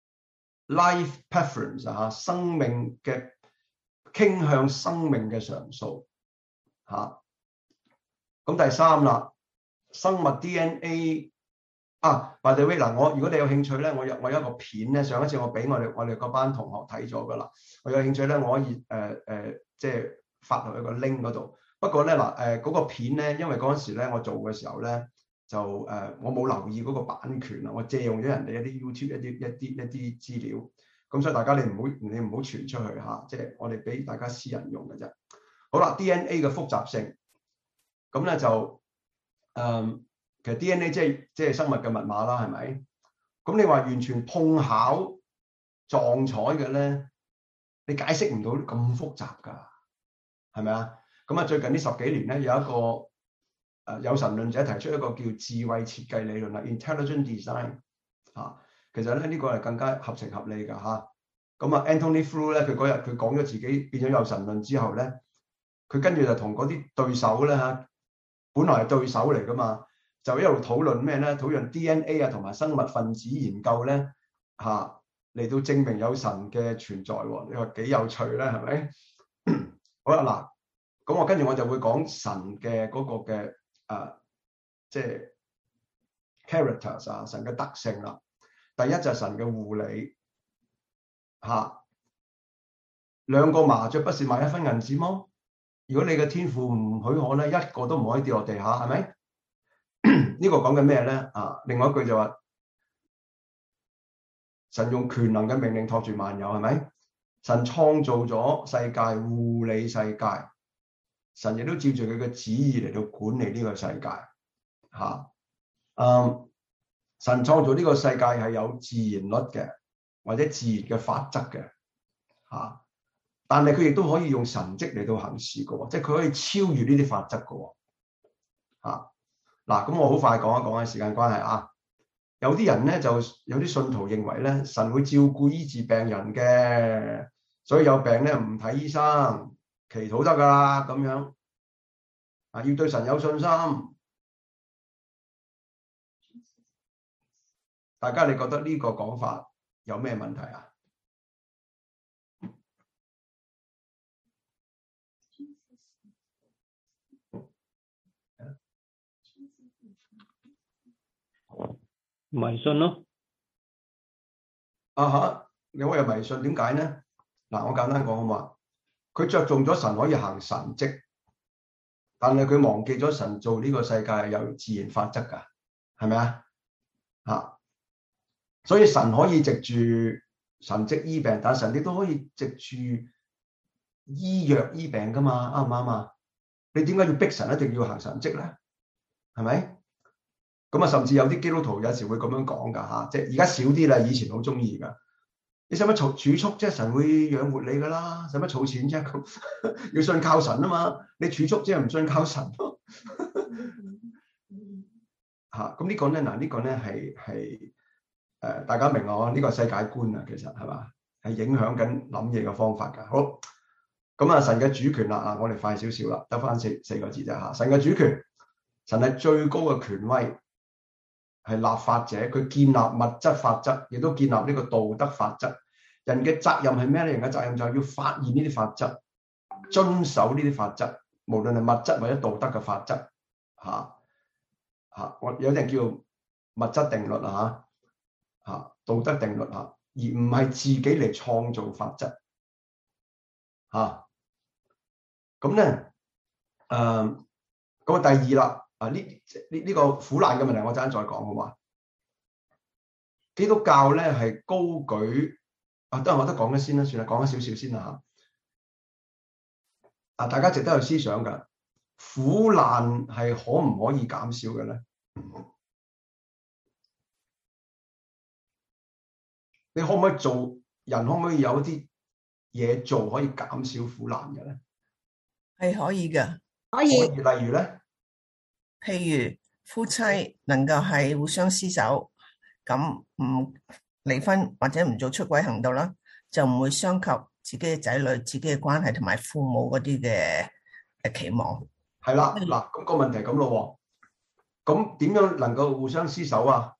life preference 啊，生命嘅。傾向生命嘅常數嚇，咁、啊、第三啦，生物 D N A 啊 by the way 嗱，我如果你有興趣咧，我有我有一個片咧，上一次我俾我哋我哋嗰班同學睇咗噶啦，我有興趣咧，我可以誒誒、呃呃、即係發落去個 link 嗰度。不過咧嗱誒嗰個片咧，因為嗰陣時咧我做嘅時候咧就誒、呃、我冇留意嗰個版權啊，我借用咗人哋一啲 YouTube 一啲一啲一啲資料。咁所以大家你唔好你唔好傳出去嚇，即係我哋俾大家私人用嘅啫。好啦 ，D N A 嘅複雜性，咁咧就誒、嗯，其實 D N A 即係即係生物嘅密碼啦，係咪？咁你話完全碰巧撞彩嘅咧，你解釋唔到咁複雜㗎，係咪啊？咁啊，最近呢十幾年咧，有一個誒、呃、有神論者提出一個叫智慧設計理論啦 ，intelligent design 嚇、啊。其實咧呢個係更加合情合理㗎嚇。咁啊 Anthony Flew 咧，佢嗰日佢講咗自己變咗有神論之後咧，佢跟住就同嗰啲對手咧嚇，本來係對手嚟㗎嘛，就一路討論咩咧？討論 D N A 啊同埋生物分子研究咧嚇，嚟到證明有神嘅存在喎。你話幾有趣咧？係咪？好啦嗱，咁我跟住我就會講神嘅嗰個嘅啊，即係 characters 啊，神嘅特性啦。第一就係神嘅護理嚇， 兩個麻雀不是賣一分銀子麼？如果你嘅天父唔許可咧，一個都唔可以跌落地下，係咪？呢個講緊咩咧？啊，另外一句就話神用權能嘅命令托住萬有，係咪？神創造咗世界，護理世界，神亦都照住佢嘅旨意嚟到管理呢個世界。吓、啊，嗯，神創造呢個世界係有自然律嘅，或者自然嘅法則嘅，吓、啊。但係佢亦都可以用神蹟嚟到行事嘅，即係佢可以超越呢啲法則嘅。吓、啊。嗱，咁我好快講一講啊，時間關係啊。有啲人咧，就有啲信徒認為咧，神會照顧醫治病人嘅，所以有病咧唔睇醫生，祈禱得噶啦咁樣。啊，要對神有信心。大家你覺得呢個講法有咩問題啊？ 迷信咯。 啊哈，你話有迷信，點解呢？嗱，我簡單講好嘛，佢着重咗神可以行神蹟，但係佢忘記咗神做呢個世界有自然法則噶，係咪啊？吓，所以神可以藉住神蹟醫病，但係神亦都可以藉住醫藥醫病噶嘛，啱唔啱啊？你點解要逼神一定要行神蹟咧？係咪？咁啊，甚至有啲基督徒有時會咁樣講噶吓，即係而家少啲啦，以前好中意噶。你使乜儲儲蓄啫？神會養活你噶啦，使乜儲錢啫？咁要信靠神啊嘛，你儲蓄即係唔信靠神咯。吓，咁呢個咧，嗱呢個咧係係誒，大家明我呢個世界觀啊，其實係嘛，係影響緊諗嘢嘅方法噶。好，咁啊，神嘅主權啦，啊，我哋快少少啦，得翻四四個字啫吓。神嘅主權，神係最高嘅權威。係立法者，佢建立物質法則，亦都建立呢個道德法則。人嘅責任係咩咧？人嘅責任就係要發現呢啲法則，遵守呢啲法則，無論係物質或者道德嘅法則。吓、啊、吓，我、啊、有啲人叫物質定律啊，吓、啊、道德定律啊，而唔係自己嚟創造法則。吓，咁咧，誒，咁啊，第二啦。啊！呢呢呢個苦難嘅問題，我陣間再講好嘛？基督教咧係高舉啊，得我得講咗先啦，算啦，講咗少少先啦嚇。啊，大家值得去思想㗎，苦難係可唔可以減少嘅咧？你可唔可以做人？可唔可以有啲嘢做可以減少苦難嘅咧？ 係可以嘅， 可以。 例如咧？ 譬如夫妻能夠係互相廝守，咁唔離婚或者唔做出軌行動啦，就唔會傷及自己嘅仔女、自己嘅關係同埋父母嗰啲嘅誒期望。 係啦，嗱，咁個問題咁咯，咁點樣能夠互相廝守啊？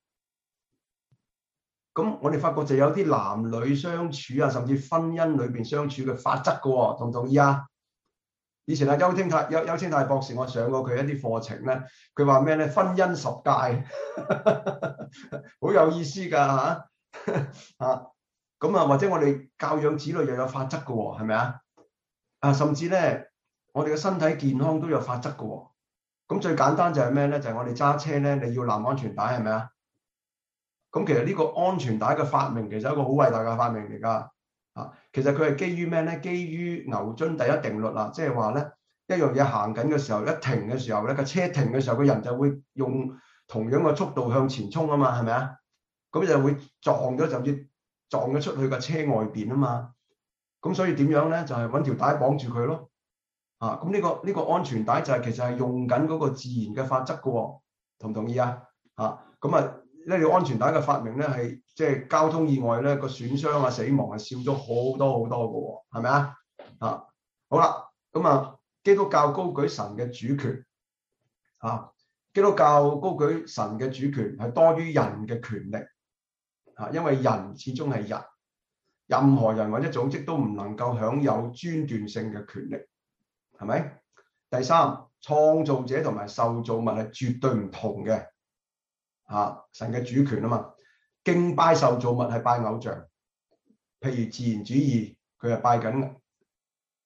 咁我哋發覺就有啲男女相處啊，甚至婚姻裏邊相處嘅法則噶，同唔同意啊？以前阿邱清泰邱邱清泰博士，我上過佢一啲課程咧，佢話咩咧？婚姻十誡，好有意思噶吓啊！咁啊，或者我哋教養子女又有法則噶，係咪啊？啊，甚至咧，我哋嘅身體健康都有法則噶。咁最簡單就係咩咧？就係、是、我哋揸車咧，你要攬安全帶，係咪啊？咁其實呢個安全帶嘅發明，其實係一個好偉大嘅發明嚟噶。啊，其實佢係基於咩咧？基於牛津第一定律啊，即係話咧，一樣嘢行緊嘅時候，一停嘅時候咧，個車停嘅時候，個人就會用同樣嘅速度向前衝啊嘛，係咪啊？咁就會撞咗，甚至撞咗出去個車外邊啊嘛。咁所以點樣咧？就係揾條帶綁住佢咯。啊，咁呢個呢個安全帶就係其實係用緊嗰個自然嘅法則噶，同唔同意啊？啊，咁啊。呢條安全帶嘅發明咧，係即係交通意外咧個損傷啊、死亡係少咗好多好多嘅，係咪啊？啊，好啦，咁啊，基督教高舉神嘅主權，啊，基督教高舉神嘅主權係多於人嘅權力，啊，因為人始終係人，任何人或者組織都唔能夠享有專斷性嘅權力，係咪？第三，創造者同埋受造物係絕對唔同嘅。啊！神嘅主權啊嘛，敬拜受造物係拜偶像，譬如自然主義，佢係拜緊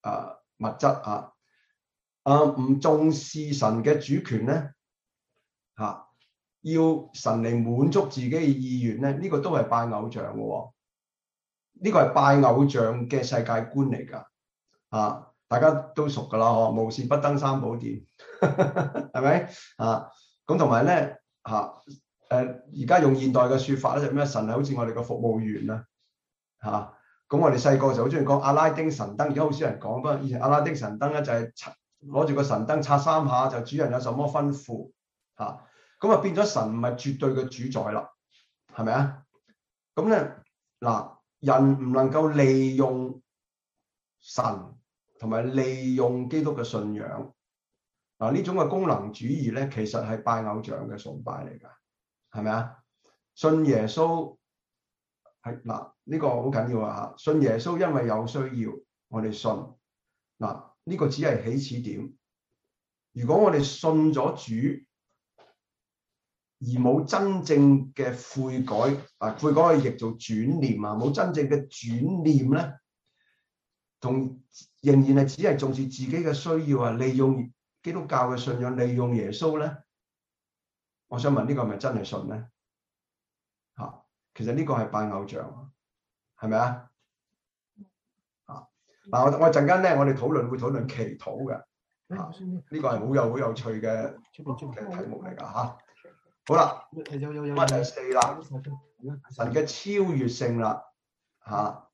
啊物質啊，啊唔重視神嘅主權咧嚇、啊，要神嚟滿足自己嘅意願咧，呢、這個都係拜偶像嘅喎、哦，呢、這個係拜偶像嘅世界觀嚟㗎啊！大家都熟㗎啦，嗬，無事不登三寶殿，係咪啊？咁同埋咧嚇，誒而家用現代嘅説法咧就咩？神係好似我哋嘅服務員啊嚇。咁我哋細個就好中意講阿拉丁神燈，而家好少人講。不過以前阿拉丁神燈咧就係攞住個神燈擦三下，就主人有什麼吩咐嚇。咁啊變咗神唔係絕對嘅主宰啦，係咪啊？咁咧嗱，人唔能夠利用神同埋利用基督嘅信仰嗱，呢種嘅功能主義咧，其實係拜偶像嘅崇拜嚟㗎，係咪啊？信耶穌係嗱，呢個好緊要啊！信耶穌因為有需要，我哋信嗱，呢個只係起始點。如果我哋信咗主，而冇真正嘅悔改啊，悔改可以譯做轉念啊，冇真正嘅轉念咧，同仍然係只係重視自己嘅需要啊，利用基督教嘅信仰，利用耶穌咧，我想問呢個係咪真係信咧？嚇，其實呢個係拜偶像，係咪啊？啊，嗱，我我陣間咧，我哋討論會討論祈禱嘅，啊，呢個係好有好有趣嘅嘅題目嚟㗎嚇。好啦，乜第四啦？神嘅超越性啦，嚇、啊！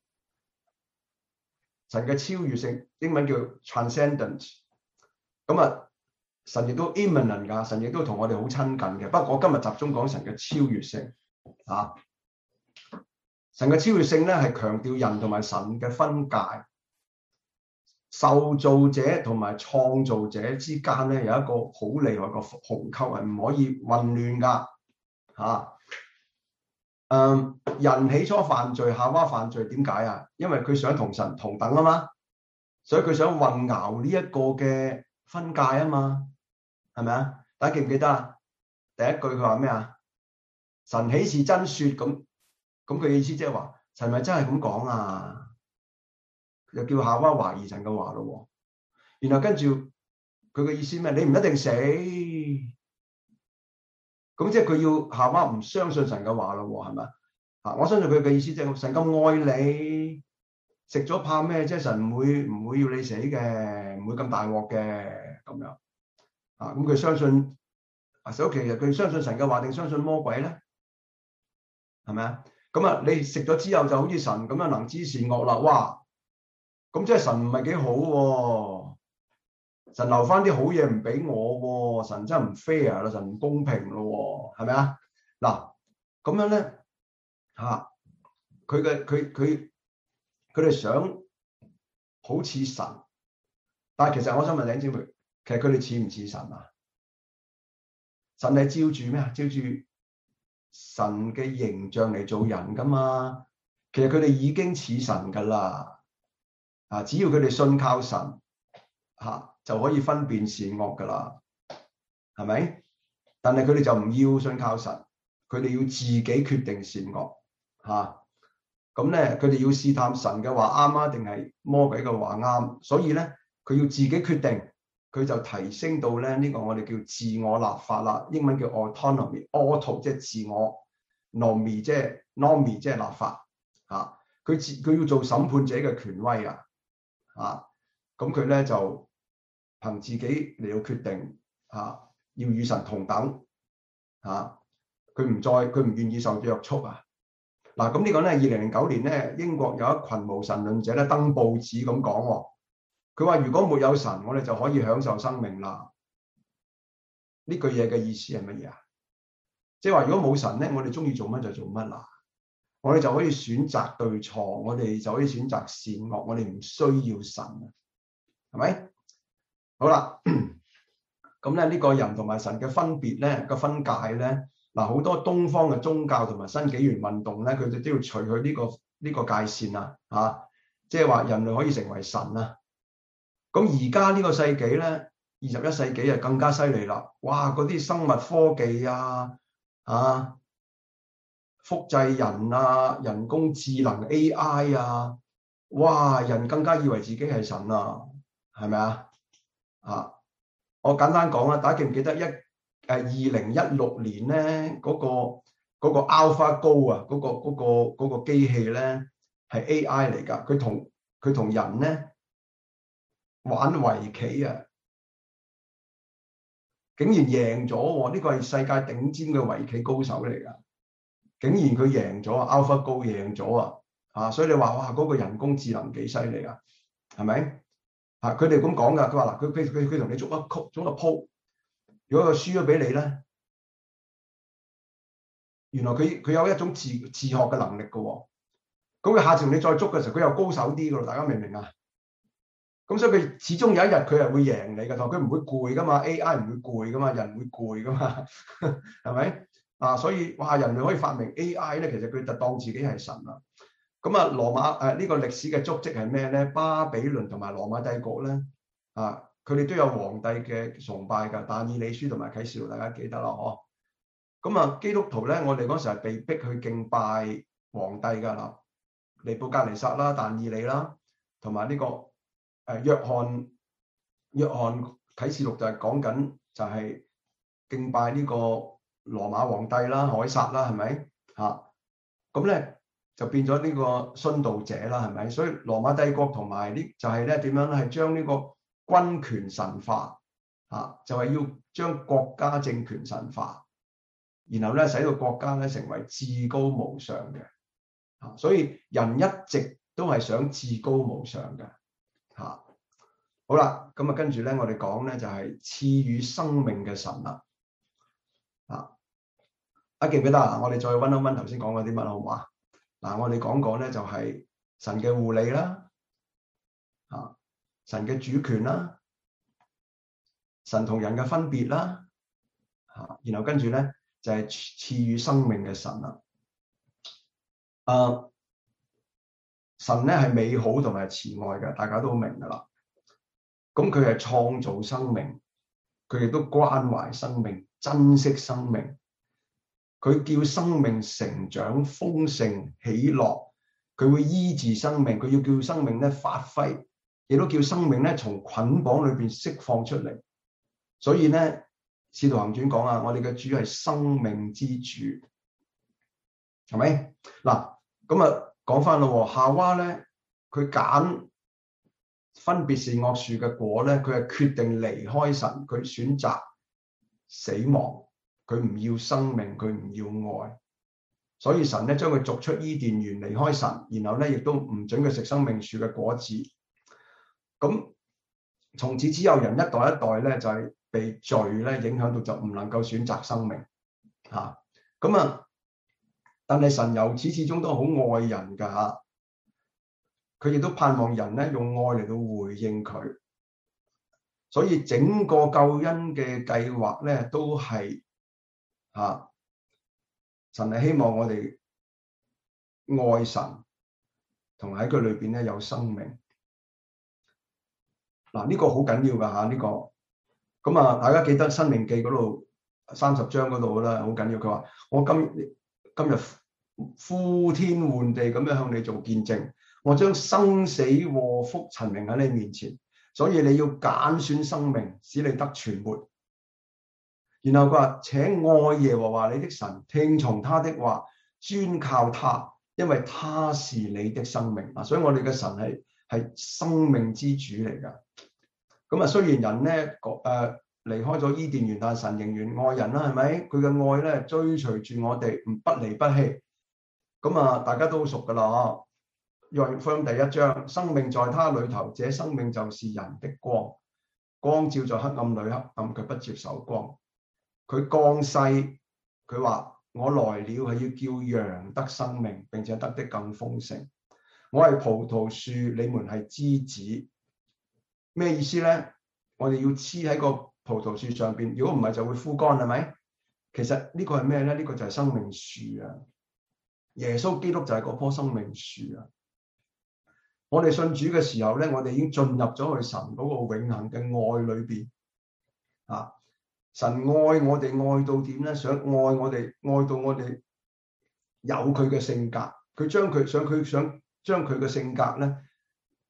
神嘅超越性，英文叫 transcendent。咁啊，神亦都 immanent 㗎，神亦都同我哋好親近嘅。不過我今日集中講神嘅超越性，嚇、啊！神嘅超越性咧，係強調人同埋神嘅分界，受造者同埋創造者之間咧，有一個好厲害個鴻溝，係唔可以混亂噶嚇。嗯，人起初犯罪，夏娃犯罪，點解啊？因為佢想同神同等啊嘛，所以佢想混淆呢一個嘅分界啊嘛，係咪啊？大家記唔記得啊？第一句佢話咩啊？神豈是真說咁。咁佢意思即係話，神咪真係咁講啊？又叫夏娃懷疑神嘅話咯。然後跟住佢嘅意思咩？你唔一定死。咁即係佢要夏娃唔相信神嘅話咯，係咪啊？我相信佢嘅意思即係神咁愛你，食咗怕咩？即係神唔會唔會要你死嘅，唔會咁大鑊嘅咁樣。啊，咁佢相信啊，所以其實佢相信神嘅話定相信魔鬼咧？係咪啊？咁啊，你食咗之後就好似神咁樣能知善惡啦，哇！咁即係神唔係幾好喎，神留翻啲好嘢唔俾我喎，神真係唔 fair 啦，神唔公平咯，係咪啊？嗱，咁樣咧嚇，佢嘅佢佢佢哋想好似神，但係其實我想問弟兄姊妹，其實佢哋似唔似神啊？神係照住咩啊？照住神嘅形象嚟做人噶嘛，其實佢哋已經似神噶啦，啊，只要佢哋信靠神，吓、啊、就可以分辨善惡噶啦，係咪？但係佢哋就唔要信靠神，佢哋要自己決定善惡，吓咁咧，佢哋要試探神嘅話啱啊，定係魔鬼嘅話啱，所以咧佢要自己決定。佢就提升到咧呢個我哋叫自我立法啦，英文叫 autonomy，auto 即係自我 ，nomy 即係 nomy 即係立法嚇。佢自佢要做審判者嘅權威啊，啊咁佢咧就憑自己嚟到決定啊，要與神同等啊，佢唔再佢唔願意受約束啊。嗱咁呢個咧二零零九年咧英國有一群無神論者咧登報紙咁講喎。佢話：如果沒有神，我哋就可以享受生命啦。呢句嘢嘅意思係乜嘢啊？即係話，如果冇神咧，我哋中意做乜就做乜啦。我哋就可以選擇對錯，我哋就可以選擇善惡，我哋唔需要神啊，係咪？好啦，咁咧呢個人同埋神嘅分別咧，個分界咧，嗱好多東方嘅宗教同埋新紀元運動咧，佢哋都要除去呢個呢個界線啊，嚇，即係話人類可以成為神啊。咁而家呢個世紀咧，二十一世紀啊更加犀利啦！哇，嗰啲生物科技啊，啊，複製人啊，人工智能 A I 啊， 哇！人更加以為自己係神啊，係咪啊？啊！我簡單講啦，大家記唔記得一誒二零一六年咧嗰個嗰個 AlphaGo 啊，嗰個嗰個嗰個機器咧係 A I 嚟㗎，佢同佢同人咧玩圍棋啊，竟然贏咗喎！呢個係世界頂尖嘅圍棋高手嚟㗎，竟然佢贏咗啊 ！AlphaGo 贏咗啊！啊，所以你話哇，嗰個人工智能幾犀利啊？係咪？啊，佢哋咁講㗎，佢話嗱，佢佢佢佢同你捉一曲，捉一鋪，如果佢輸咗俾你咧，原來佢佢有一種自自學嘅能力㗎喎。咁佢下次同你再捉嘅時候，佢又高手啲㗎咯，大家明唔明啊？咁所以佢始終有一日佢係會贏你㗎，同佢唔會攰㗎嘛 ，A I 唔會攰㗎嘛，人會攰㗎嘛，係咪？啊，所以哇，人類可以發明 A I 咧，其實佢就當自己係神啦。咁啊，羅馬誒呢、啊這個歷史嘅足跡係咩咧？巴比倫同埋羅馬帝國咧，啊，佢哋都有皇帝嘅崇拜㗎。但以理書同埋啟示錄，大家記得啦，嗬。咁啊，基督徒咧，我哋嗰時係被逼去敬拜皇帝㗎啦，尼布甲尼撒啦、但以理啦，同埋呢個誒、啊、約翰約翰啟示錄就係講緊就係敬拜呢個羅馬皇帝啦、凱撒啦，係咪嚇？咁咧。就變咗呢個殉道者啦，係咪？所以羅馬帝國同埋呢就係咧點樣咧？係將呢個軍權神化，啊，就係、是、要將國家政權神化，然後咧使到國家咧成為至高無上嘅，啊，所以人一直都係想至高無上嘅，嚇、啊。好啦，咁啊跟住咧我哋講咧就係賜予生命嘅神啦，啊，啊記唔記得啊？我哋再溫一溫頭先講嗰啲乜好唔好啊？嗱，我哋講過咧就係神嘅護理啦，啊，神嘅主權啦，神同人嘅分別啦，啊，然後跟住咧就係賜予生命嘅神啦。啊，神咧係美好同埋慈愛嘅，大家都明噶啦。咁佢係創造生命，佢亦都關懷生命，珍惜生命。佢叫生命成長豐盛喜樂，佢會醫治生命，佢要叫生命咧發揮，亦都叫生命咧從捆綁裏邊釋放出嚟。所以咧，《使徒行傳》講啊，我哋嘅主係生命之主，係咪？嗱，咁啊講翻咯，夏娃咧，佢揀分別善惡樹嘅果咧，佢係決定離開神，佢選擇死亡。佢唔要生命，佢唔要愛，所以神咧將佢逐出伊甸園，離開神，然後咧亦都唔准佢食生命樹嘅果子。咁從此之後，人一代一代咧就係、是、被罪咧影響到，就唔能夠選擇生命嚇。咁啊，但係神由始至終都好愛人㗎嚇，佢亦都盼望人咧用愛嚟到回應佢，所以整個救恩嘅計劃咧都係。啊！神係希望我哋愛神，同喺佢裏邊咧有生命。嗱、啊，呢、這個好緊要噶吓，呢、這個咁啊，大家記得《申命記》嗰度三十章嗰度啦，好緊要。佢話：我今今日呼天喚地咁樣向你做見證，我將生死禍福陳明喺你面前，所以你要揀選生命，使你得存活。然後佢話：請愛耶和華你的神，聽從他的話，專靠他，因為他是你的生命。啊，所以我哋嘅神係係生命之主嚟㗎。咁啊，雖然人咧誒、呃、離開咗伊甸園，但神仍然愛人啦，係咪？佢嘅愛咧追隨住我哋，唔不離不棄。咁啊，大家都好熟㗎啦，嗬。約翰福音第一章，生命在他裏頭，這生命就是人的光，光照在黑暗裏，黑暗卻不接受光。佢降世，佢話我來了係要叫羊得生命，並且得的更豐盛。我係葡萄樹，你們係枝子。咩意思咧？我哋要黐喺個葡萄樹上邊，如果唔係就會枯乾，係咪？其實呢個係咩咧？呢個就係生命樹啊！耶穌基督就係嗰棵生命樹啊！我哋信主嘅時候咧，我哋已經進入咗去神嗰個永恆嘅愛裏邊啊！神愛我哋愛到點咧？想愛我哋愛到我哋有佢嘅性格，佢將佢想佢想將佢嘅性格咧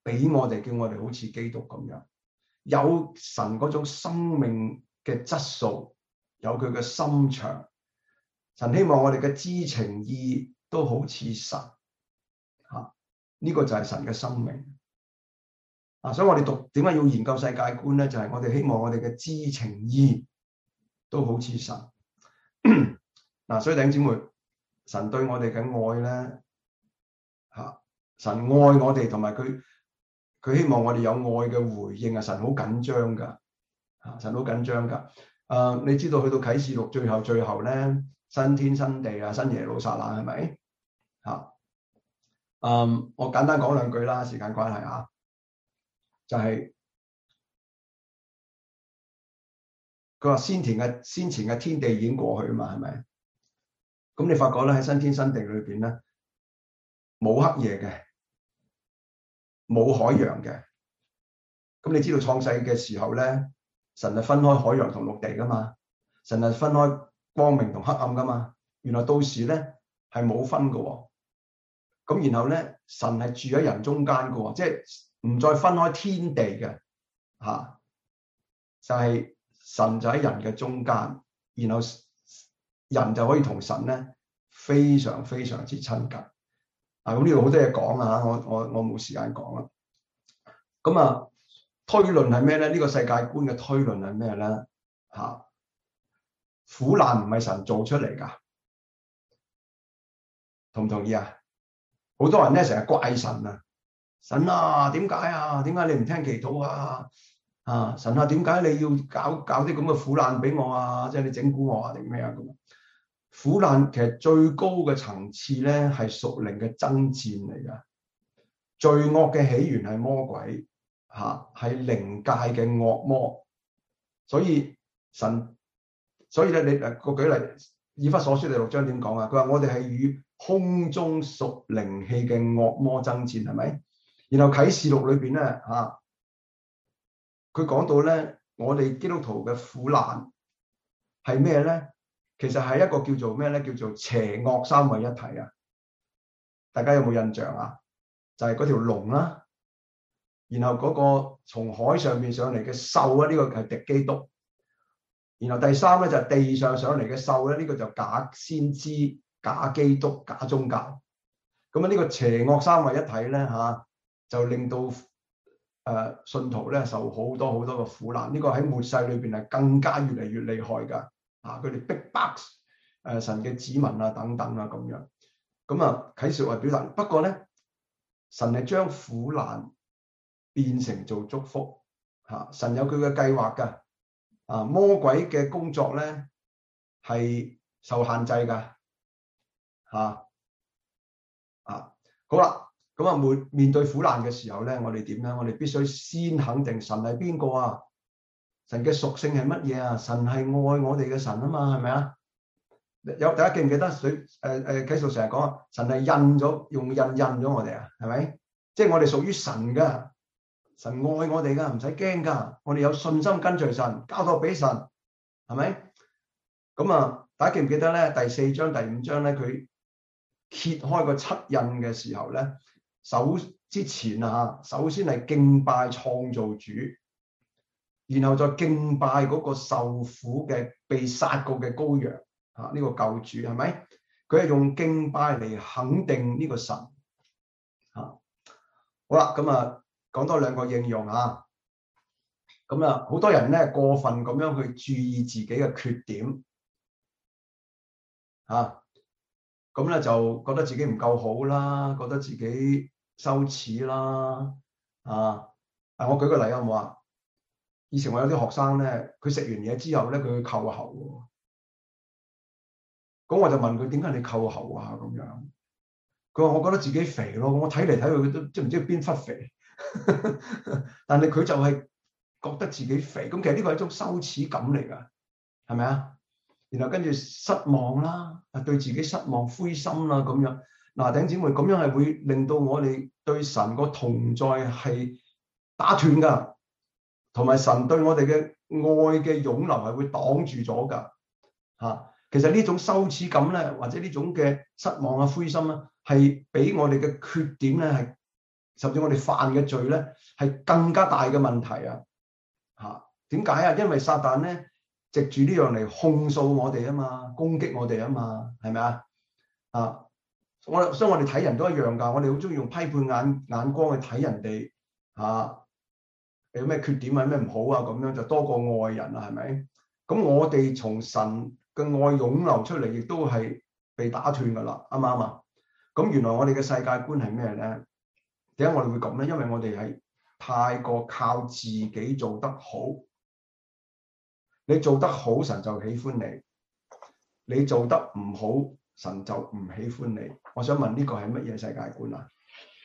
俾我哋，叫我哋好似基督咁樣，有神嗰種生命嘅質素，有佢嘅心腸。神希望我哋嘅知情意都好似神，吓，呢個就係神嘅生命。啊，所以我哋讀點解要研究世界觀咧？就係我哋希望我哋嘅知情意都好似神。嗱，所以弟兄姊妹，神對我哋嘅愛咧，吓，神愛我哋，同埋佢佢希望我哋有愛嘅回應啊！神好緊張噶，吓，神好緊張噶。誒，你知道去到啟示錄最後最後咧，新天新地啊，新耶路撒冷係咪？吓，嗯，我簡單講兩句啦，時間關係啊。就係佢話先前嘅先前嘅天地已經過去啊嘛，係咪？咁你發覺咧喺新天新地裏邊咧，冇黑夜嘅，冇海洋嘅。咁你知道創世嘅時候咧，神係分開海洋同陸地噶嘛，神係分開光明同黑暗噶嘛。原來到時咧係冇分噶喎。咁然後咧，神係住喺人中間噶喎，即係唔再分開天地嘅，吓、啊，就係、是、神就喺人嘅中間，然後人就可以同神咧非常非常之親近。啊，咁呢度好多嘢講啊，我我我冇時間講啦。咁啊，推論係咩咧？呢、這個世界觀嘅推論係咩咧？吓、啊，苦難唔係神做出嚟噶，同唔同意啊？好多人咧成日怪神啊！神啊，點解啊？點解你唔聽祈禱啊？啊，神啊，點解你要搞搞啲咁嘅苦難俾我啊？即係你整蠱我啊，定咩啊？咁苦難其實最高嘅層次咧，係屬靈嘅爭戰嚟噶。罪惡嘅起源係魔鬼，吓，係靈界嘅惡魔。所以神，所以咧，你誒個舉例，以弗所書第六章點講啊？佢話我哋係與空中屬靈氣嘅惡魔爭戰，係咪？然後啟示錄裏邊咧，吓，佢講到咧，我哋基督徒嘅苦難係咩咧？其實係一個叫做咩咧？叫做邪惡三位一體啊！大家有冇印象啊？就係嗰條龍啦，然後嗰個從海上面上嚟嘅獸啊，呢個係敵基督。然後第三咧就係地上上嚟嘅獸咧，呢個就假先知、假基督、假宗教。咁啊，呢個邪惡三位一體咧，吓，就令到誒、呃、信徒咧受好多好多嘅苦難。呢、這個喺末世裏邊係更加越嚟越厲害噶。啊，佢哋逼迫誒神嘅子民啊，等等啊，咁樣。咁啊，啟示錄係表達。不過咧，神係將苦難變成做祝福。吓、啊，神有佢嘅計劃噶。啊，魔鬼嘅工作咧係受限制噶。吓、啊，啊，好啦。咁啊，面面對苦難嘅時候咧，我哋點咧？我哋必須先肯定神係邊個啊？神嘅屬性係乜嘢啊？神係愛我哋嘅神啊嘛，係咪啊？有大家記唔記得水誒誒啟示成日講啊？神係印咗用印印咗我哋啊，係咪？即係我哋屬於神噶，神愛我哋噶，唔使驚噶。我哋有信心跟隨神，交託俾神，係咪？咁啊，大家記唔記得咧？第四章第五章咧，佢揭開個七印嘅時候咧，首之前啊，首先係敬拜創造主。然後再敬拜嗰個受苦嘅被殺過嘅羔羊啊，呢個救主係咪？佢係用敬拜嚟肯定呢個神啊。好啦，咁啊講多兩個應用啊。咁啊，好多人咧過分咁樣去注意自己嘅缺點啊，咁咧就覺得自己唔夠好啦，覺得自己羞恥啦啊。啊，我舉個例好唔好啊？以前我有啲學生咧，佢食完嘢之後咧，佢會扣喉喎。咁我就問佢：點解你扣喉啊？咁樣，佢話：我覺得自己肥咯。我睇嚟睇去都即唔知邊忽肥，但係佢就係覺得自己肥。咁其實呢個係一種羞恥感嚟㗎，係咪啊？然後跟住失望啦，對自己失望、灰心啦咁樣。嗱，弟兄姊妹，咁樣係會令到我哋對神個同在係打斷㗎。同埋神對我哋嘅愛嘅湧流係會擋住咗㗎嚇。其實呢種羞恥感咧，或者呢種嘅失望啊、灰心啊，係俾我哋嘅缺點咧係甚至我哋犯嘅罪咧係更加大嘅問題啊！嚇點解啊？因為撒旦咧藉住呢樣嚟控訴我哋啊嘛，攻擊我哋啊嘛，係咪啊？啊！我所以我哋睇人都一樣㗎，我哋好中意用批判眼眼光去睇人哋嚇，有咩缺點啊，咩唔好啊，咁樣就多過愛人啊，係咪？咁我哋從神嘅愛湧流出嚟，亦都係被打斷㗎啦，啱唔啱啊？咁原來我哋嘅世界觀係咩咧？點解我哋會咁咧？因為我哋係太過靠自己做得好，你做得好，神就喜歡你；你做得唔好，神就唔喜歡你。我想問呢個係乜嘢世界觀啊？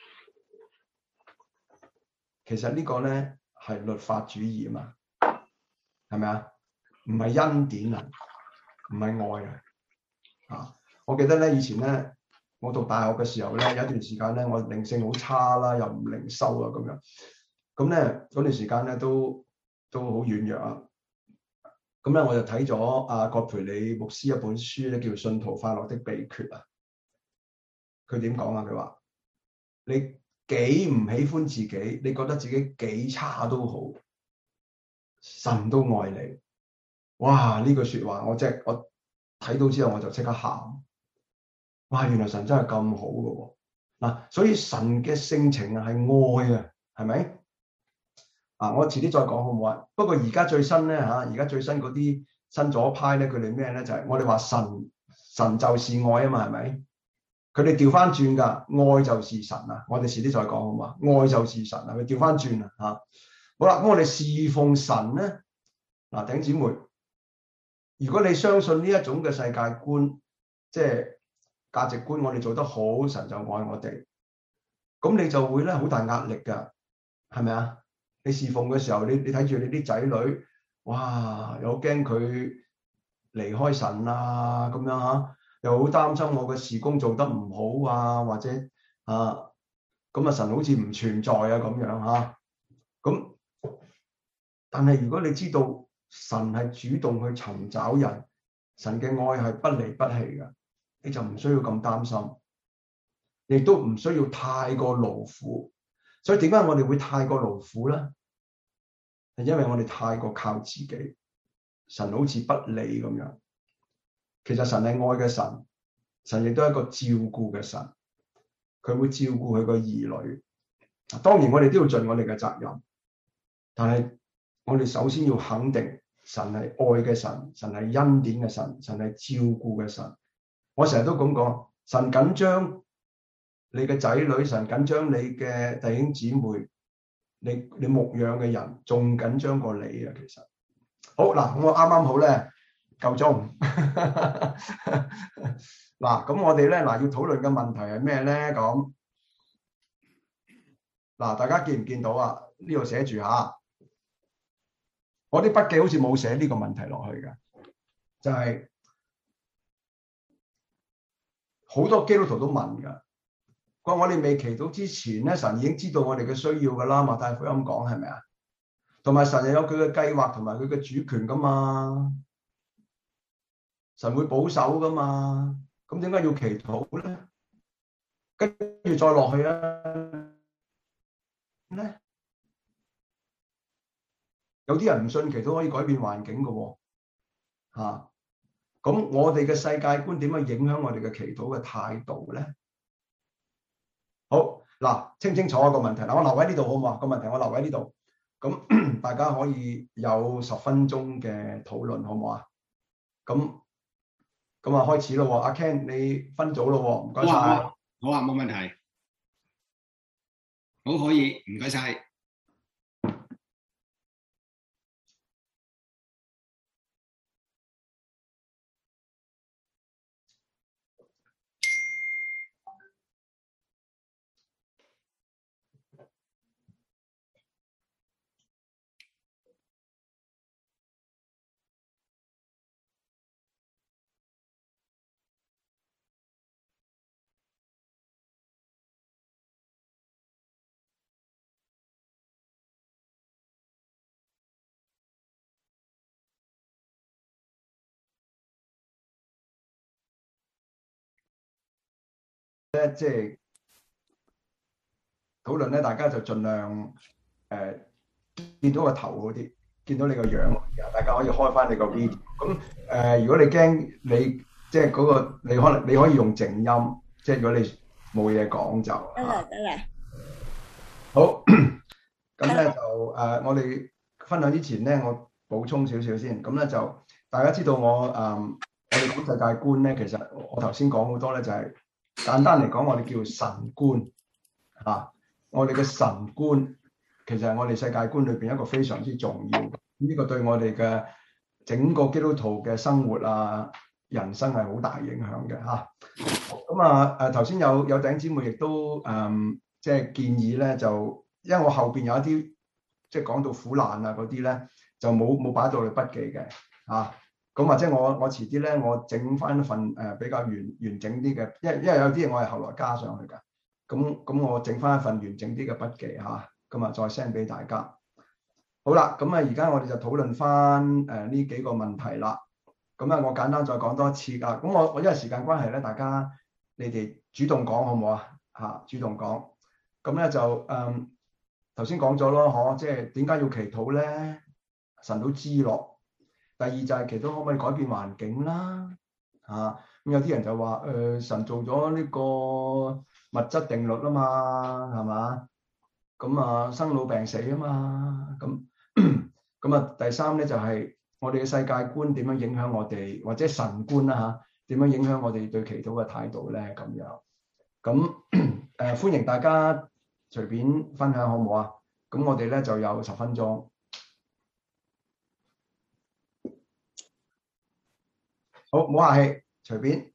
其實呢個咧係律法主義啊嘛，係咪啊？唔係恩典啊，唔係愛啊。啊，我記得咧以前咧，我讀大學嘅時候咧，有一段時間咧，我靈性好差啦，又唔靈修啊咁樣。咁咧嗰段時間咧都都好軟弱啊。咁咧我就睇咗阿葛培理牧師一本書咧，叫《信徒快樂的秘訣》啊。佢點講啊？佢話你幾唔喜歡自己，你覺得自己幾差都好，神都愛你。哇！呢句説話我即係我睇到之後我就即刻喊。哇！原來神真係咁好嘅喎。嗱，所以神嘅性情啊係愛啊，係咪？啊！我遲啲再講好唔好啊？不過而家最新咧嚇，而家最新嗰啲新左派咧，佢哋咩咧？就係、是、我哋話神神就是愛啊嘛，係咪？佢哋調翻轉㗎，愛就是神啊！我哋遲啲再講好唔好啊？愛就是神啊！佢調翻轉啊嚇。好啦，咁我哋侍奉神咧，嗱，弟兄姊妹，如果你相信呢一種嘅世界觀，即係價值觀，我哋做得好，神就愛我哋，咁你就會咧好大壓力㗎，係咪啊？你侍奉嘅時候，你你睇住你啲仔女，哇！又驚佢離開神啊，咁樣嚇，又好擔心我嘅事工做得唔好啊，或者啊，咁啊神好似唔存在啊咁樣嚇。咁但係如果你知道神係主動去尋找人，神嘅愛係不離不棄嘅，你就唔需要咁擔心，亦都唔需要太過勞苦。所以點解我哋會太過勞苦咧？係因為我哋太過靠自己，神好似不理咁樣。其實神係愛嘅神，神亦都係一個照顧嘅神，佢會照顧佢個兒女。當然我哋都要盡我哋嘅責任，但係我哋首先要肯定神係愛嘅神，神係恩典嘅神，神係照顧嘅神。我成日都咁講，神緊張你嘅仔女，神緊張你嘅弟兄姊妹，你你牧養嘅人仲緊張過你啊！其實好嗱，咁我啱啱好咧夠鐘嗱，咁我哋咧嗱要討論嘅問題係咩咧？咁嗱，大家見唔見到啊？呢度寫住嚇，我啲筆記好似冇寫呢個問題落去嘅，就係好多基督徒都問㗎。佢話我哋未祈禱之前咧，神已經知道我哋嘅需要㗎啦。馬太福音講係咪啊？同埋神又有佢嘅計劃同埋佢嘅主權㗎嘛，神會保守㗎嘛。咁點解要祈禱咧？跟住再落去啊咧，有啲人唔信祈禱可以改變環境㗎喎嚇。咁我哋嘅世界觀點樣影響我哋嘅祈禱嘅態度咧？好嗱，清唔清楚個問題嗱？我留喺呢度好唔好啊？個問題我留喺呢度，咁大家可以有十分鐘嘅討論好唔好啊？咁咁啊開始咯喎，阿 Ken 你分組咯喎，唔該晒。 好啊，冇問題，好可以，唔該晒。 咧即係討論咧，大家就盡量誒、呃、見到個頭好啲，見到你個樣，大家可以開翻你個 video。咁誒、呃，如果你驚你即係嗰個，你可能你可以用靜音，即係如果你冇嘢講就得啦得啦。 好，咁咧就誒、呃，我哋分享之前咧，我補充少少先。咁咧就大家知道我誒、呃，我哋講世界觀咧，其實我頭先講好多咧，就係、是、簡單嚟講，我哋叫神觀嚇。啊我哋嘅神觀其實係我哋世界觀裏邊一個非常之重要嘅，呢個對我哋嘅整個基督徒嘅生活啊、人生係好大影響嘅嚇。咁啊誒頭先有有弟兄姊妹亦都誒即係建議咧，就因為我後邊有一啲即係講到苦難啊嗰啲咧，就冇冇擺到你筆記嘅嚇。咁或者我我遲啲咧，我整翻一份誒比較完完整啲嘅，因為因為有啲嘢我係後來加上去㗎。咁咁我整翻一份完整啲嘅筆記嚇，咁啊再 send 俾大家。好啦，咁啊而家我哋就討論翻誒呢幾個問題啦。咁啊我簡單再講多一次啊。咁我我因為時間關係咧，大家你哋主動講好唔好啊？嚇，主動講。咁咧就誒頭先講咗咯，嗬，即係點解要祈禱咧？神都知咯。第二就係祈禱可唔可以改變環境啦？嚇、啊，咁有啲人就話誒、呃、神做咗呢個物質定律啊嘛，係嘛？咁啊，生老病死啊嘛，咁咁啊，第三咧就係、是、我哋嘅世界觀點樣影響我哋，或者神觀啦嚇，點樣影響我哋對祈禱嘅態度咧？咁樣，咁誒、呃、歡迎大家隨便分享好唔好啊？咁我哋咧就有十分鐘，好，唔好客氣，隨便。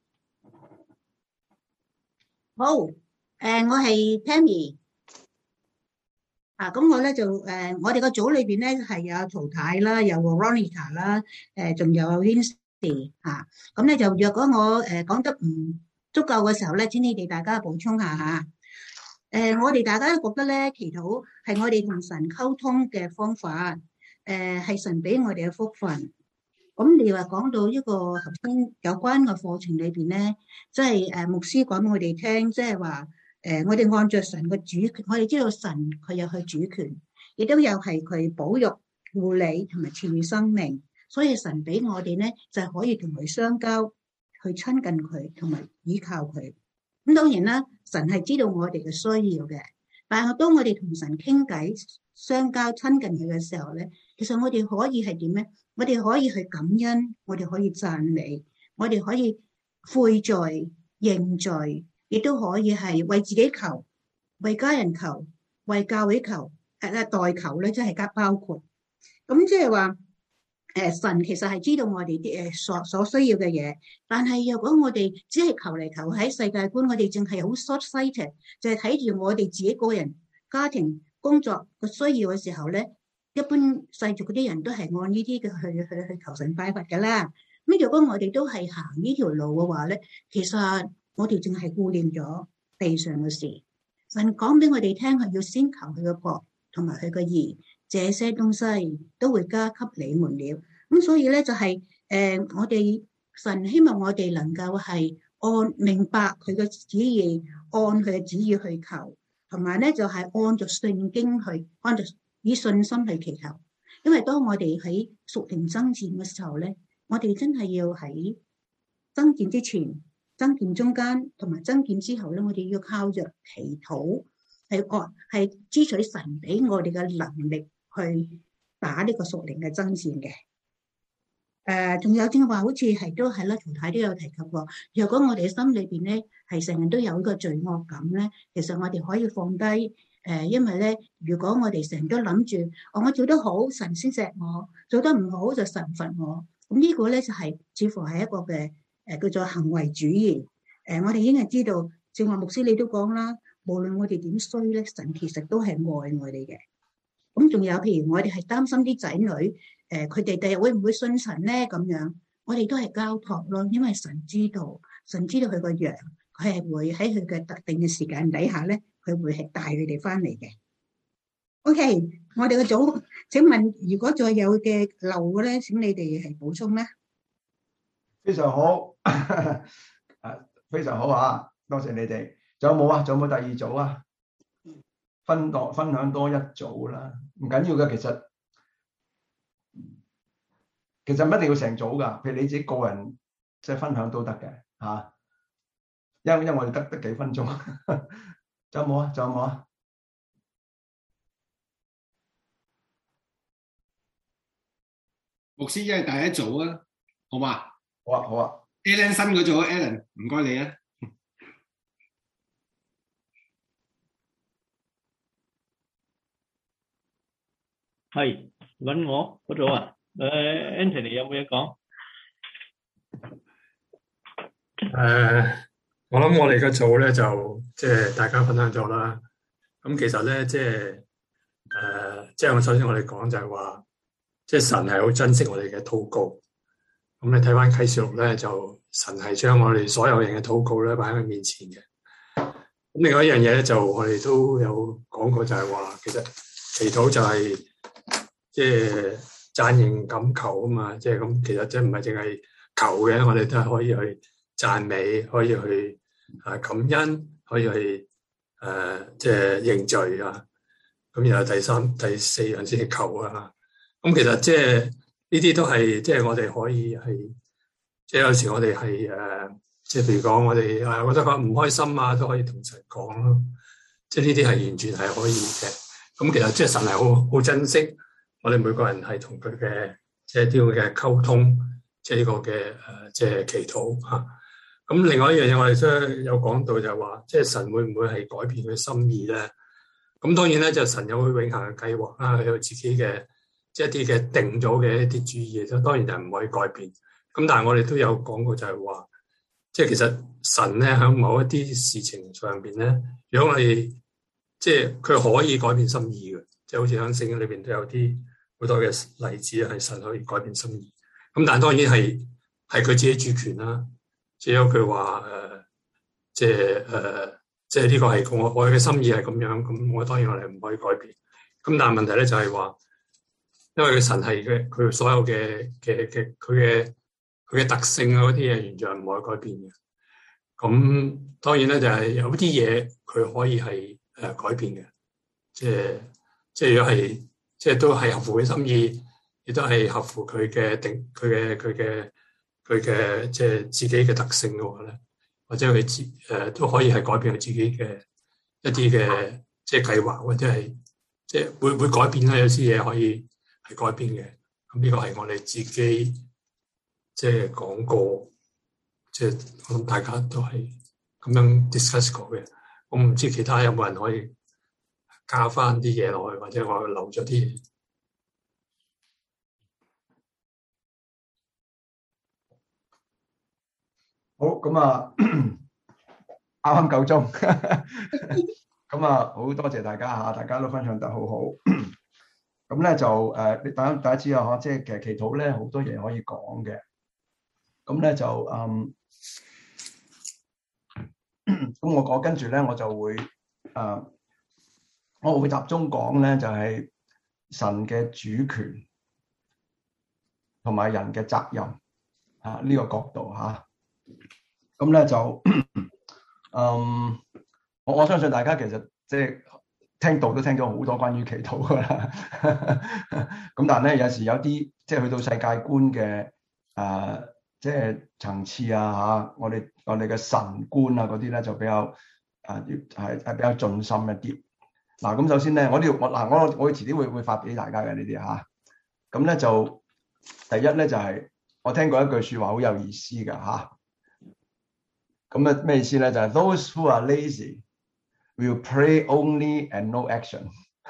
好。誒、呃，我係 Tammy 啊，咁我咧就誒、呃，我哋個組裏邊咧係有曹太啦，有 Veronica 啦，誒、呃，仲有 Lindsay 嚇，咁、啊、咧就若果我誒講、呃、得唔足夠嘅時候咧，請你哋大家補充下嚇。誒、呃，我哋大家都覺得咧，祈禱係我哋同神溝通嘅方法，誒、呃，係神俾我哋嘅福分。咁你話講到一個頭先有關嘅課程裏邊咧，即係誒牧師講我哋聽，即係話。誒、呃，我哋按着神嘅主權，我哋知道神佢有佢主權，亦都有係佢保育、護理同埋賜予生命，所以神俾我哋咧就係、是、可以同佢相交，去親近佢同埋依靠佢。咁當然啦，神係知道我哋嘅需要嘅，但係當我哋同神傾偈、相交、親近佢嘅時候咧，其實我哋可以係點咧？我哋可以去感恩，我哋可以讚美，我哋可以悔罪、認罪。亦都可以係為自己求，為家人求，為教會求，誒誒代求咧，即係加包括。咁即係話，誒神其實係知道我哋啲誒所所需要嘅嘢，但係若果我哋只係求嚟求喺世界觀，我哋淨係好 short-sighted，就係睇住我哋自己個人、家庭、工作嘅需要嘅時候咧，一般世俗嗰啲人都係按呢啲嘅去去去求神拜佛㗎啦。咁若果我哋都係行呢條路嘅話咧，其實我哋淨係顧念咗地上嘅事，神講俾我哋聽係要先求佢嘅國同埋佢嘅義，這些東西都會加給你們了。咁所以咧就係、是、誒、呃，我哋神希望我哋能夠係按明白佢嘅旨意，按佢嘅旨意去求，同埋咧就係、是、按着聖經去，按着以信心去祈求。因為當我哋喺屬靈爭戰嘅時候咧，我哋真係要喺爭戰之前。爭戰中間同埋爭戰之後咧，我哋要靠着祈禱，係愛係支取神俾我哋嘅能力去打呢個屬靈嘅爭戰嘅。誒、呃，仲有正話，好似係都係啦，曹太都有提及過。若果我哋心裏邊咧係成日都有一個罪惡感咧，其實我哋可以放低誒、呃，因為咧，如果我哋成日都諗住，哦，我做得好，神先錫我；做得唔好就神罰我。咁呢個咧就係、是、似乎係一個嘅。誒，叫做行為主義。誒、呃，我哋應該知道，正話牧師你都講啦，無論我哋點衰咧，神其實都係愛我哋嘅。咁仲有，譬如我哋係擔心啲仔女，誒、呃，佢哋第日會唔會信神咧？咁樣，我哋都係交託咯，因為神知道，神知道佢個羊，佢係會喺佢嘅特定嘅時間底下咧，佢會係帶佢哋翻嚟嘅。OK，我哋嘅組，請問如果再有嘅漏嘅咧，請你哋係補充咧。 非常好，啊，非常好啊！多謝你哋。仲有冇啊？仲有冇第二組啊？ 分多分享多一組啦，唔緊要嘅。其實其實唔一定要成組㗎，譬如你自己個人即係分享都得嘅嚇。因為因為我哋得得幾分鐘，仲有冇啊？仲有冇啊？ 牧師即係第一組啊，好嘛？ 好啊，好啊。 Alan 新嗰組 ，Alan 唔該你啊。 係揾我嗰組啊？誒 ，Anthony 有冇嘢講？ 誒，我諗我哋嘅組咧就即係大家分享咗啦。咁其實咧即係誒，即係我首先我哋講就係話，即係神係好珍惜我哋嘅禱告。咁你睇翻啟示錄咧，就神係將我哋所有人嘅禱告咧擺喺佢面前嘅。咁另外一樣嘢咧，就我哋都有講過，就係話其實祈禱就係即係讚認感求啊嘛。即係咁，其實即係唔係淨係求嘅，我哋都係可以去讚美，可以去啊感恩，可以去誒即係認罪啊。咁然後第三、第四樣先係求啊。咁其實即係呢啲都係即係我哋可以係，即係有時我哋係誒，即係譬如講我哋啊覺得唔開心啊，都可以同神講咯。即係呢啲係完全係可以嘅。咁其實即係神係好好珍惜我哋每個人係同佢嘅即係呢個嘅溝通，即係呢個嘅誒即係祈禱嚇。咁另外一樣嘢我哋都有講到就係話，即係神會唔會係改變佢心意咧？咁當然咧就神有佢永恆嘅計劃啦，佢有自己嘅。即係一啲嘅定咗嘅一啲主意，就當然就唔可以改變。咁但係我哋都有講過就係話，即係其實神咧喺某一啲事情上邊咧，如果我哋即係佢可以改變心意嘅，即係好似喺聖經裏邊都有啲好多嘅例子係神可以改變心意。咁但係當然係係佢自己主權啦。只有佢話誒，即係誒，即係呢個係我我嘅心意係咁樣，咁我當然我哋唔可以改變。咁但係問題咧就係話。因為佢神係嘅，佢所有嘅嘅嘅佢嘅佢嘅特性啊嗰啲嘢，完全係唔可以改變嘅。咁當然咧就係有啲嘢佢可以係誒改變嘅，即係即係如果係即係都係合乎佢心意，亦都係合乎佢嘅定佢嘅佢嘅佢嘅即係自己嘅特性嘅話咧，或者佢自誒都可以係改變佢自己嘅一啲嘅即係計劃，或者係即係會會改變啦。有啲嘢可以。係改變嘅，咁呢個係我哋自己即係講過，即係我諗大家都係咁樣 discuss 過嘅。我唔知其他有冇人可以加翻啲嘢落去，或者我漏咗啲嘢。 好，咁啊，啱啱夠鐘，咁啊，好多謝大家嚇，大家都分享得好好。咁咧就誒，你大家大家知啊，嗬，即係其實祈禱咧好多嘢可以講嘅。咁咧就嗯，咁我我跟住咧我就會誒、呃，我會集中講咧就係、是、神嘅主權同埋人嘅責任啊呢、這個角度嚇。咁、啊、咧就嗯，我我相信大家其實即係。聽到都聽咗好多關於祈禱噶啦，咁但係咧有時有啲即係去到世界觀嘅誒，即係層次啊嚇，我哋我哋嘅神觀啊嗰啲咧就比較誒係係比較盡心一啲。嗱咁首先咧，我哋我嗱我我遲啲會會發俾大家嘅呢啲嚇。咁咧就第一咧就係、是、我聽過一句説話好有意思嘅嚇。咁啊咩意思咧？就係、是、those who are lazy will pray only and no action.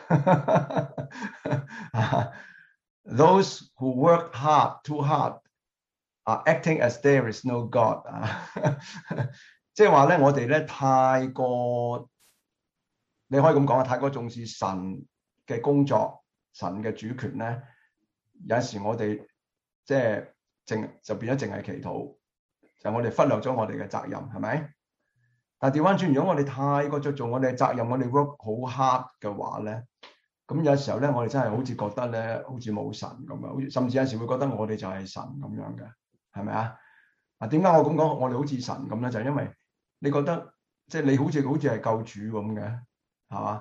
Those who work hard, too hard, are acting as there is no God. 即係話咧，我哋咧太過，你可以咁講啊，太過重視神嘅工作、神嘅主權咧，有時我哋即係淨就變咗淨係祈禱，就我哋忽略咗我哋嘅責任，係咪？但係調翻轉，如果我哋太過着重我哋嘅責任，我哋 work 好 hard 嘅話咧，咁有時候咧，我哋真係好似覺得咧，好似冇神咁樣，好似甚至有時會覺得我哋就係神咁樣嘅，係咪啊？啊，點解我咁講？我哋好似神咁咧，就係因為你覺得即係你好似好似係救主咁嘅，係嘛？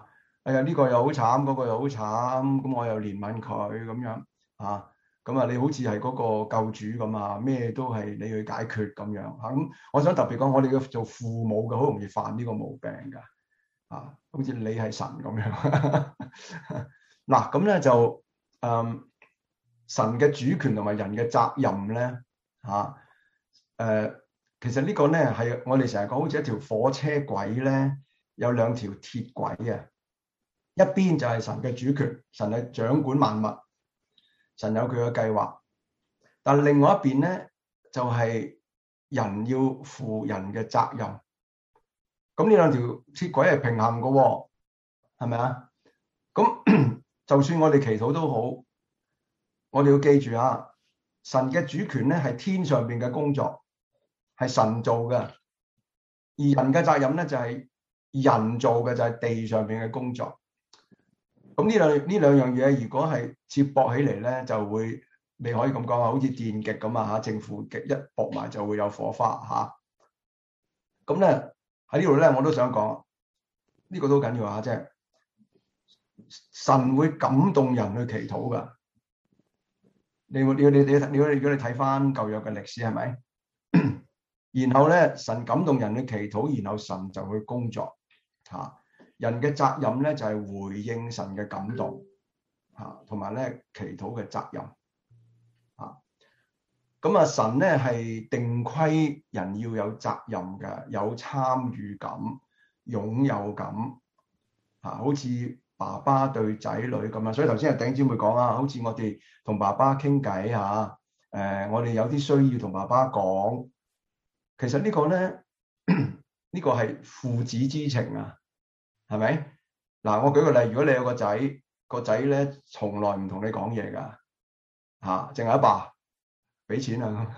哎呀呢個又好慘，嗰個又好慘，咁我又憐憫佢咁樣啊，咁啊你好似係嗰個救主咁啊，咩都係你去解決咁樣嚇。咁我想特別講，我哋要做父母嘅好容易犯呢個毛病㗎，啊，好似你係神咁樣。嗱咁咧就誒神嘅主權同埋人嘅責任咧嚇誒，其實呢個咧係我哋成日講好似一條火車軌咧，有兩條鐵軌啊。一邊就係神嘅主權，神係掌管萬物，神有佢嘅計劃。但係另外一邊咧，就係人要負人嘅責任。咁呢兩條鐵軌係平衡嘅喎，係咪啊？咁就算我哋祈禱都好，我哋要記住啊，神嘅主權咧係天上邊嘅工作，係神做嘅；而人嘅責任咧就係人做嘅，就係地上邊嘅工作。咁呢兩呢兩樣嘢，如果係接駁起嚟咧，就會你可以咁講啊，好似電極咁啊嚇，正負極一駁埋就會有火花嚇。咁咧喺呢度咧，我都想講呢個都緊要啊，即係神會感動人去祈禱噶。你你你你你如果你睇翻舊約嘅歷史係咪？然後咧，神感動人去祈禱，然後神就去工作嚇。人嘅責任咧就係回應神嘅感動嚇，同埋咧祈禱嘅責任嚇。咁啊，神咧係定規人要有責任嘅，有參與感、擁有感嚇，好似爸爸對仔女咁啊。所以頭先阿頂姊妹講啊，好似我哋同爸爸傾偈嚇，誒，我哋有啲需要同爸爸講，其實呢個咧呢個係父子之情啊。係咪？嗱，我舉個例，如果你有個仔，個仔咧從來唔同你講嘢噶，嚇，淨係阿爸俾錢啊，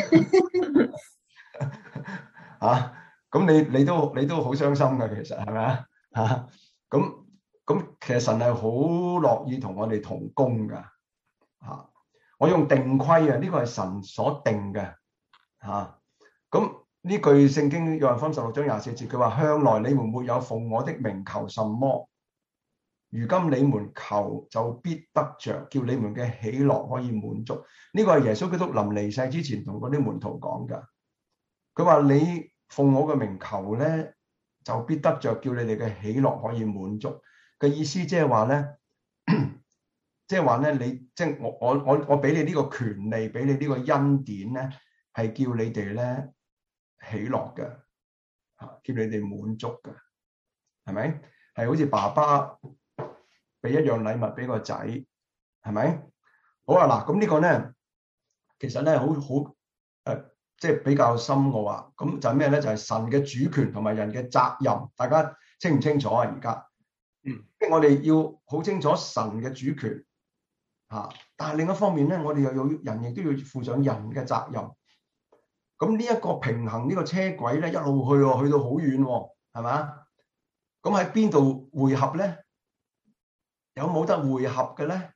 嚇，咁你你都你都好傷心噶，其實係咪啊？嚇，咁咁其實神係好樂意同我哋同工噶，嚇，我用定規啊，呢個係神所定嘅，嚇，咁。呢句聖經約翰福音十六章廿四節，佢話：向來你們沒有奉我的名求什麼，如今你們求就必得着，叫你們嘅喜樂可以滿足。呢個係耶穌基督臨離世之前同嗰啲門徒講㗎。佢話：你奉我嘅名求咧，就必得着，叫你哋嘅喜樂可以滿足。嘅意思即係話咧，即係話咧，你即係我我我我俾你呢個權利，俾你呢個恩典咧，係叫你哋咧。喜樂嘅嚇，叫你哋滿足嘅，係咪？係好似爸爸俾一樣禮物俾個仔，係咪？好啊嗱，咁呢個咧，其實咧好好誒，即係比較深奧啊。咁就係咩咧？就係神嘅主權同埋人嘅責任，大家清唔清楚啊？而家，嗯，即係我哋要好清楚神嘅主權嚇，但係另一方面咧，我哋又要人亦都要負上人嘅責任。咁呢一個平衡呢個車軌咧，一路去喎，去到好遠喎，係嘛？咁喺邊度匯合咧？有冇得匯合嘅咧？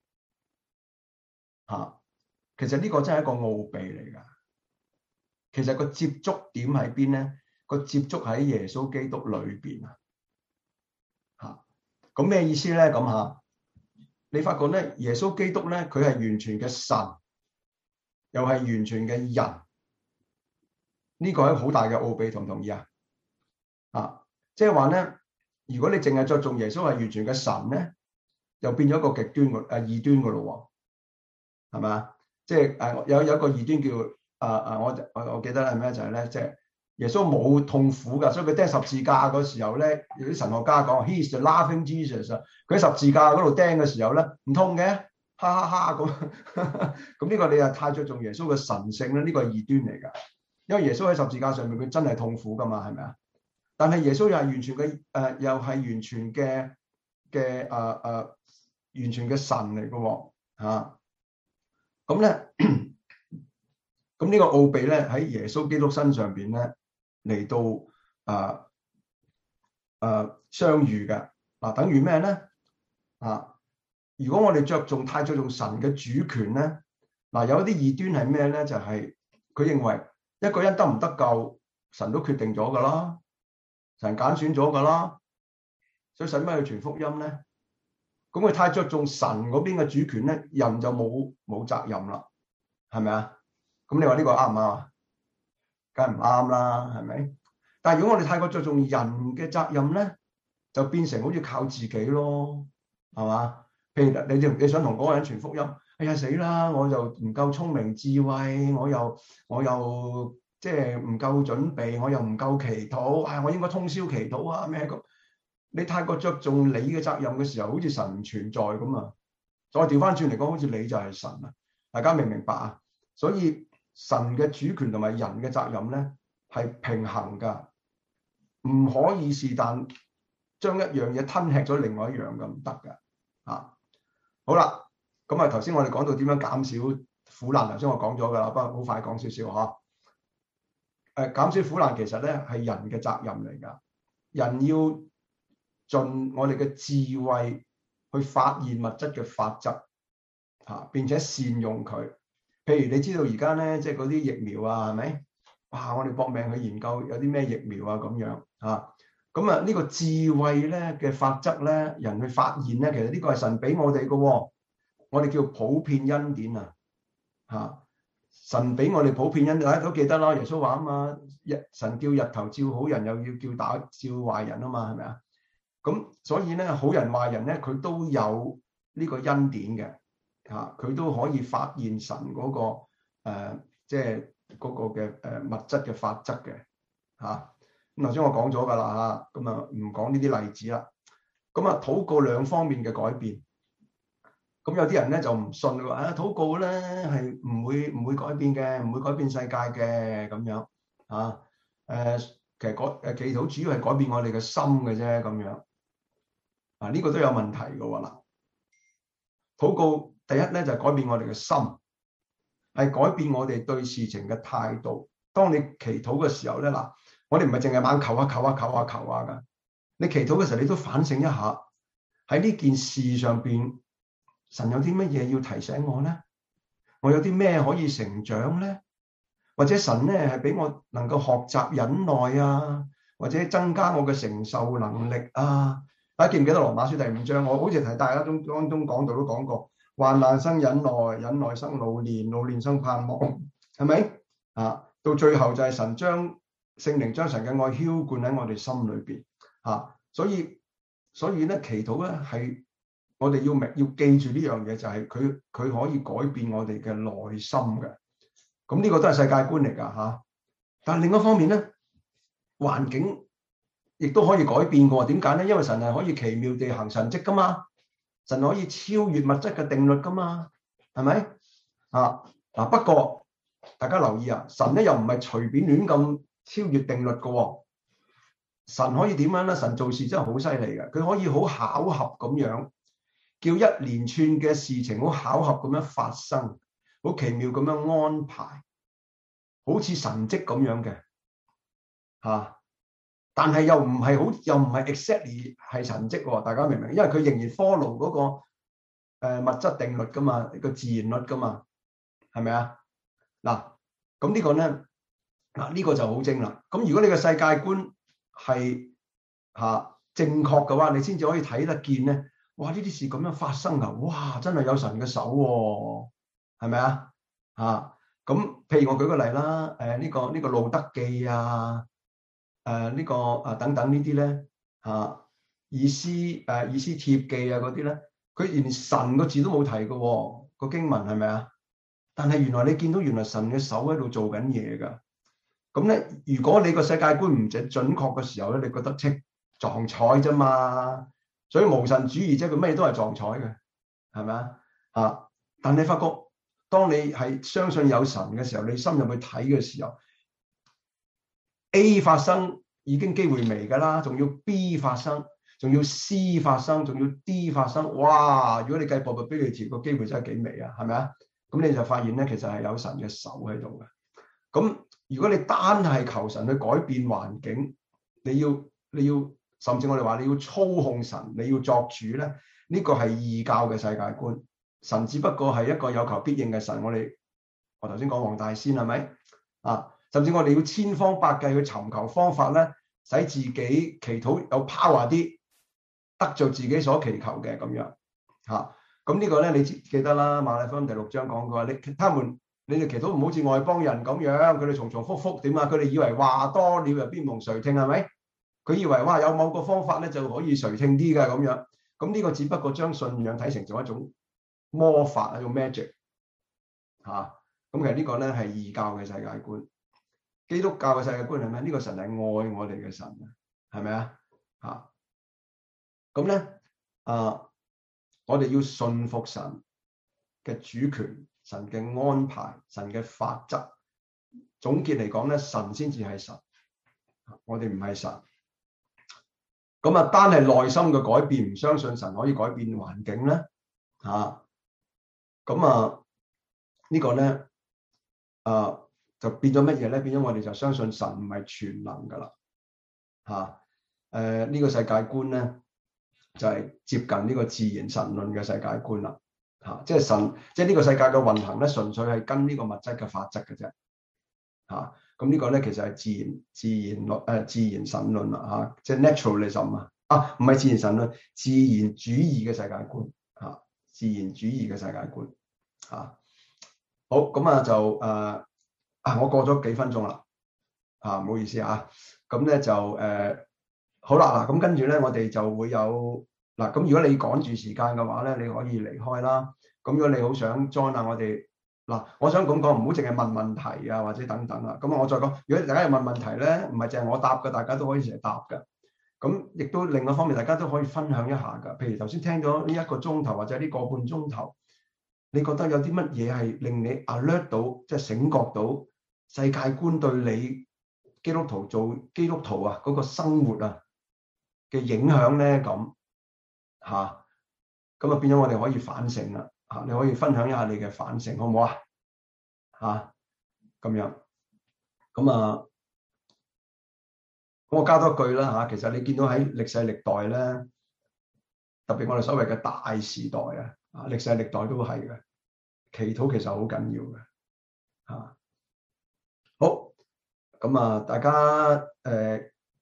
嚇，其實呢個真係一個奧秘嚟㗎。其實個接觸點喺邊咧？個接觸喺耶穌基督裏邊啊！嚇，咁咩意思咧？咁嚇，你發覺咧，耶穌基督咧，佢係完全嘅神，又係完全嘅人。呢個係好大嘅奧秘，同唔同意啊？啊，即係話咧，如果你淨係着重耶穌係完全嘅神咧，又變咗一個極端嘅誒異端嘅咯喎，係咪？即係誒有有一個異端叫誒誒、呃、我我我記得係咩？就係咧，即係耶穌冇痛苦㗎，所以佢釘十字架嗰時候咧，有啲神學家講 He is the laughing Jesus 啊，佢喺十字架嗰度釘嘅時候咧，唔痛嘅，哈哈哈咁。咁呢個你係太着重耶穌嘅神性咧，呢個係異端嚟㗎。因為耶穌喺十字架上面，佢真係痛苦噶嘛，係咪啊？但係耶穌又係完全嘅誒、呃，又係完全嘅嘅誒誒，完全嘅神嚟噶喎嚇。咁咧，咁呢個奧秘咧喺耶穌基督身上邊咧嚟到誒誒、呃呃、相遇嘅嗱、啊，等於咩咧啊？如果我哋着重太着重神嘅主權咧，嗱、啊、有一啲異端係咩咧？就係、是、佢認為。一個人得唔得救，神都決定咗噶啦，神揀選咗噶啦， 所以使乜去傳福音咧？咁佢太着重神嗰邊嘅主權咧，人就冇冇責任啦，係咪啊？咁你話呢個啱唔啱啊？梗係唔啱啦，係咪？但係如果我哋太過着重人嘅責任咧，就變成好似靠自己咯，係嘛？譬如你你想同嗰個人傳福音，哎呀死啦，我又唔夠聰明智慧，我又我又即係唔夠準備，我又唔夠祈禱，哎，我應該通宵祈禱啊咩咁？你太過着重你嘅責任嘅時候，好似神唔存在咁啊！再調翻轉嚟講，好似你就係神啊！大家明唔明白啊？所以神嘅主權同埋人嘅責任咧係平衡㗎，唔可以是但將一樣嘢吞吃咗另外一樣嘅，唔得㗎啊！好啦，咁啊頭先我哋講到點樣減少苦難，頭先我講咗㗎啦，不過好快講少少嚇。誒減少苦難其實咧係人嘅責任嚟㗎，人要盡我哋嘅智慧去發現物質嘅法則嚇，並且善用佢。譬如你知道而家咧，即係嗰啲疫苗啊，係咪？哇！我哋搏命去研究有啲咩疫苗啊咁樣嚇。咁啊呢個智慧咧嘅法則咧，人去發現咧，其實呢個係神俾我哋嘅喎。我哋叫普遍恩典啊嚇。神俾我哋普遍恩典，大家都記得啦。耶穌話啊嘛，日神叫日頭照好人，又要叫打照壞人啊嘛，係咪啊？咁所以咧，好人壞人咧，佢都有呢個恩典嘅嚇，佢都可以發現神嗰、那個誒，即係嗰個嘅誒物質嘅法則嘅嚇。咁頭先我講咗㗎啦嚇，咁啊唔講呢啲例子啦。咁啊，禱告兩方面嘅改變。咁有啲人咧就唔信喎，啊禱告咧係唔會唔會改變嘅，唔會改變世界嘅咁樣啊。誒，其實改誒祈禱主要係改變我哋嘅心嘅啫，咁樣。啊！呢、這個都有問題嘅喎嗱，禱告第一咧就係、是、改變我哋嘅心，係改變我哋對事情嘅態度。當你祈禱嘅時候咧嗱，我哋唔係淨係猛求啊求啊求啊求啊㗎。你祈禱嘅時候，你都反省一下喺呢件事上邊，神有啲乜嘢要提醒我咧？我有啲咩可以成長咧？或者神咧係俾我能夠學習忍耐啊，或者增加我嘅承受能力啊？大家記唔記得羅馬書第五章？我好似提大家中當中講到都講過，患難生忍耐，忍耐生老練，老練生盼望，係咪啊？到最後就係神將聖靈將神嘅愛澆灌喺我哋心裏邊啊！所以所以咧祈禱咧係我哋要明要記住呢樣嘢，就係佢佢可以改變我哋嘅內心嘅。咁呢個都係世界觀嚟㗎嚇。但係另一方面咧，環境亦都可以改變嘅。點解咧？因為神係可以奇妙地行神蹟噶嘛，神可以超越物質嘅定律噶嘛，係咪啊？嗱，不過大家留意啊，神咧又唔係隨便亂咁超越定律嘅。神可以點樣咧？神做事真係好犀利嘅，佢可以好巧合咁樣叫一連串嘅事情好巧合咁樣發生，好奇妙咁樣安排，好似神蹟咁樣嘅嚇。啊但係又唔係好，又唔係 exactly 係神蹟喎，大家明唔明？因為佢仍然 follow 嗰個誒物質定律噶嘛，個自然律噶嘛，係咪啊？嗱，咁呢個咧，嗱呢個就好精啦。咁如果你個世界觀係嚇正確嘅話，你先至可以睇得見咧。哇！呢啲事咁樣發生啊，哇！真係有神嘅手喎，係咪啊？嚇咁，譬如我舉個例啦，誒呢個呢個路德記啊。誒、呃、呢、這個啊等等呢啲咧嚇，以斯誒、啊、以斯帖記啊嗰啲咧，佢連神個字都冇提嘅喎，個經文係咪啊？但係原來你見到原來神嘅手喺度做緊嘢㗎。咁咧，如果你個世界觀唔準準確嘅時候咧，你覺得即撞彩啫嘛。所以無神主義即係佢咩都係撞彩嘅，係咪啊？嚇！但你發覺當你係相信有神嘅時候，你深入去睇嘅時候。A 發生已經機會微㗎啦，仲要 B 發生，仲要 C 發生，仲要 D 發生，哇！如果你計 probability 個機會真係幾微啊，係咪啊？咁你就發現咧，其實係有神嘅手喺度嘅。咁如果你單係求神去改變環境，你要你要，甚至我哋話你要操控神，你要作主咧，呢、呢個係異教嘅世界觀。神只不過係一個有求必應嘅神。我哋我頭先講黃大仙係咪啊？甚至我哋要千方百計去尋求方法咧，使自己祈禱有 power 啲， 得着自己所祈求嘅咁樣嚇。咁、啊、呢個咧你記得啦，馬太福音第六章講過，你他們你哋祈禱唔好似外邦人咁樣，佢哋重重複複點啊？佢哋以為話多了又必蒙垂聽係咪？佢以為哇有某個方法咧就可以垂聽啲嘅咁樣。咁呢個只不過將信仰睇成做一種魔法，一種 magic 嚇、啊。咁其實呢個咧係異教嘅世界觀。基督教嘅世界觀係咩？呢、這個神係愛我哋嘅神啊，係咪啊？嚇！咁咧啊，我哋要信服神嘅主權、神嘅安排、神嘅法則。總結嚟講咧，神先至係神，我哋唔係神。咁啊，單係內心嘅改變，唔相信神可以改變環境咧嚇。咁啊，啊這個、呢個咧啊。就變咗乜嘢咧？變咗我哋就相信神唔係全能噶啦，嚇、啊！誒、呃、呢、這個世界觀咧就係、是、接近呢個自然神論嘅世界觀啦，嚇、啊！即係神，即係呢個世界嘅運行咧，純粹係跟呢個物質嘅法則嘅啫，嚇、啊！咁呢個咧其實係自然自然論誒、呃、自然神論啦，嚇、啊！即係 naturalism 啊，啊唔係自然神論，自然主義嘅世界觀，嚇、啊！自然主義嘅世界觀，嚇、啊！好，咁啊就誒。呃啊！我過咗幾分鐘啦，啊唔好意思啊，咁咧就誒、呃、好啦嗱，咁跟住咧我哋就會有嗱，咁如果你趕住時間嘅話咧，你可以離開啦。咁如果你好想 join 啊，我哋嗱，我想咁講，唔好淨係問問題啊，或者等等啊。咁我再講，如果大家有問問題咧，唔係淨係我答嘅，大家都可以成日答嘅。咁亦都另一方面，大家都可以分享一下㗎。譬如頭先聽咗呢一個鐘頭或者呢個半鐘頭，你覺得有啲乜嘢係令你 alert 到，即係醒覺到？世界觀對你基督徒做基督徒啊嗰、那個生活啊嘅影響咧，咁嚇，咁啊變咗我哋可以反省啦嚇，你可以分享一下你嘅反省好唔好啊嚇？咁樣咁啊，咁我加多句啦嚇，其實你見到喺歷世歷代咧，特別我哋所謂嘅大時代啊，啊歷世歷代都係嘅，祈禱其實好緊要嘅嚇。好，咁啊，大家誒、呃、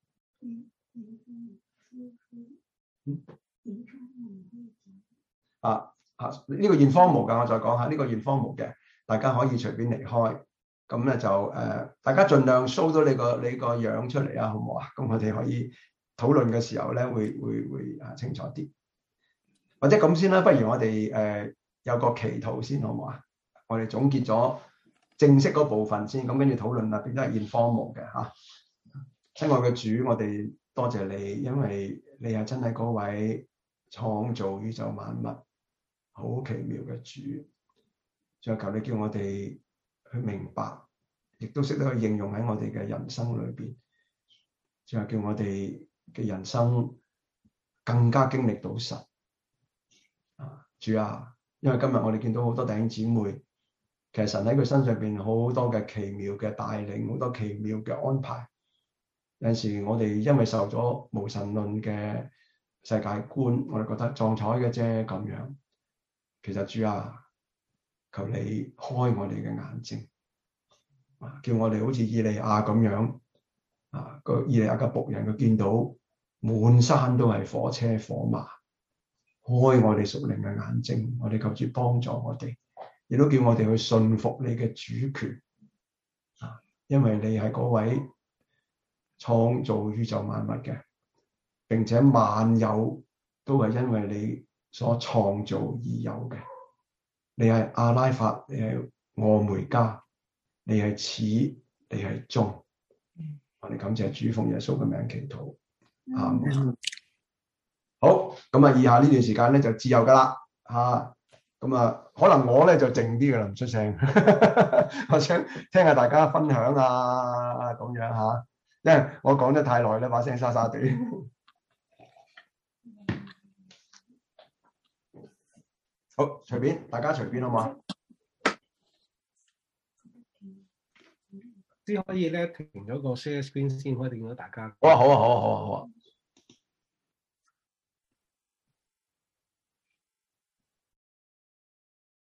啊啊呢、這個現荒無㗎，我再講下呢、這個現荒無嘅，大家可以隨便離開。咁咧就誒、呃，大家盡量 show 到你個你個樣出嚟啊，好唔好啊？咁我哋可以討論嘅時候咧，會會會啊清楚啲。或者咁先啦，不如我哋誒、呃、有個祈禱先，好唔好啊？我哋總結咗正式嗰部分先，咁跟住討論啦，變咗係現荒無嘅嚇。親愛嘅主，我哋多謝你，因為你係真係嗰位創造宇宙萬物好奇妙嘅主。再求你叫我哋去明白，亦都識得去應用喺我哋嘅人生裏邊。再叫我哋嘅人生更加經歷到神。啊，主啊，因為今日我哋見到好多弟兄姊妹。其實神喺佢身上邊好多嘅奇妙嘅帶領，好多奇妙嘅安排。有陣時我哋因為受咗無神論嘅世界觀，我哋覺得撞彩嘅啫咁樣。其實主啊，求你開我哋嘅眼睛，啊，叫我哋好似以利亞咁樣，啊，個以利亞嘅僕人佢見到滿山都係火車火馬，開我哋屬靈嘅眼睛，我哋求主幫助我哋。亦都叫我哋去信服你嘅主權啊，因為你係嗰位創造宇宙萬物嘅，並且萬有都係因為你所創造而有嘅。你係阿拉法，你係俄梅加，你係始，你係終。我哋感謝主，奉耶穌嘅名祈禱。阿門。嗯、好，咁啊，以下呢段時間咧就自由噶啦嚇。咁啊，可能我咧就靜啲嘅啦，唔出聲。我想聽下大家分享啊，咁樣嚇，因為我講得太耐咧，把聲沙沙地。好，隨便，大家隨便好嘛？ 先可以咧停咗個 share screen 先，可以見到大家。 好啊，好啊，好啊，好啊，好啊。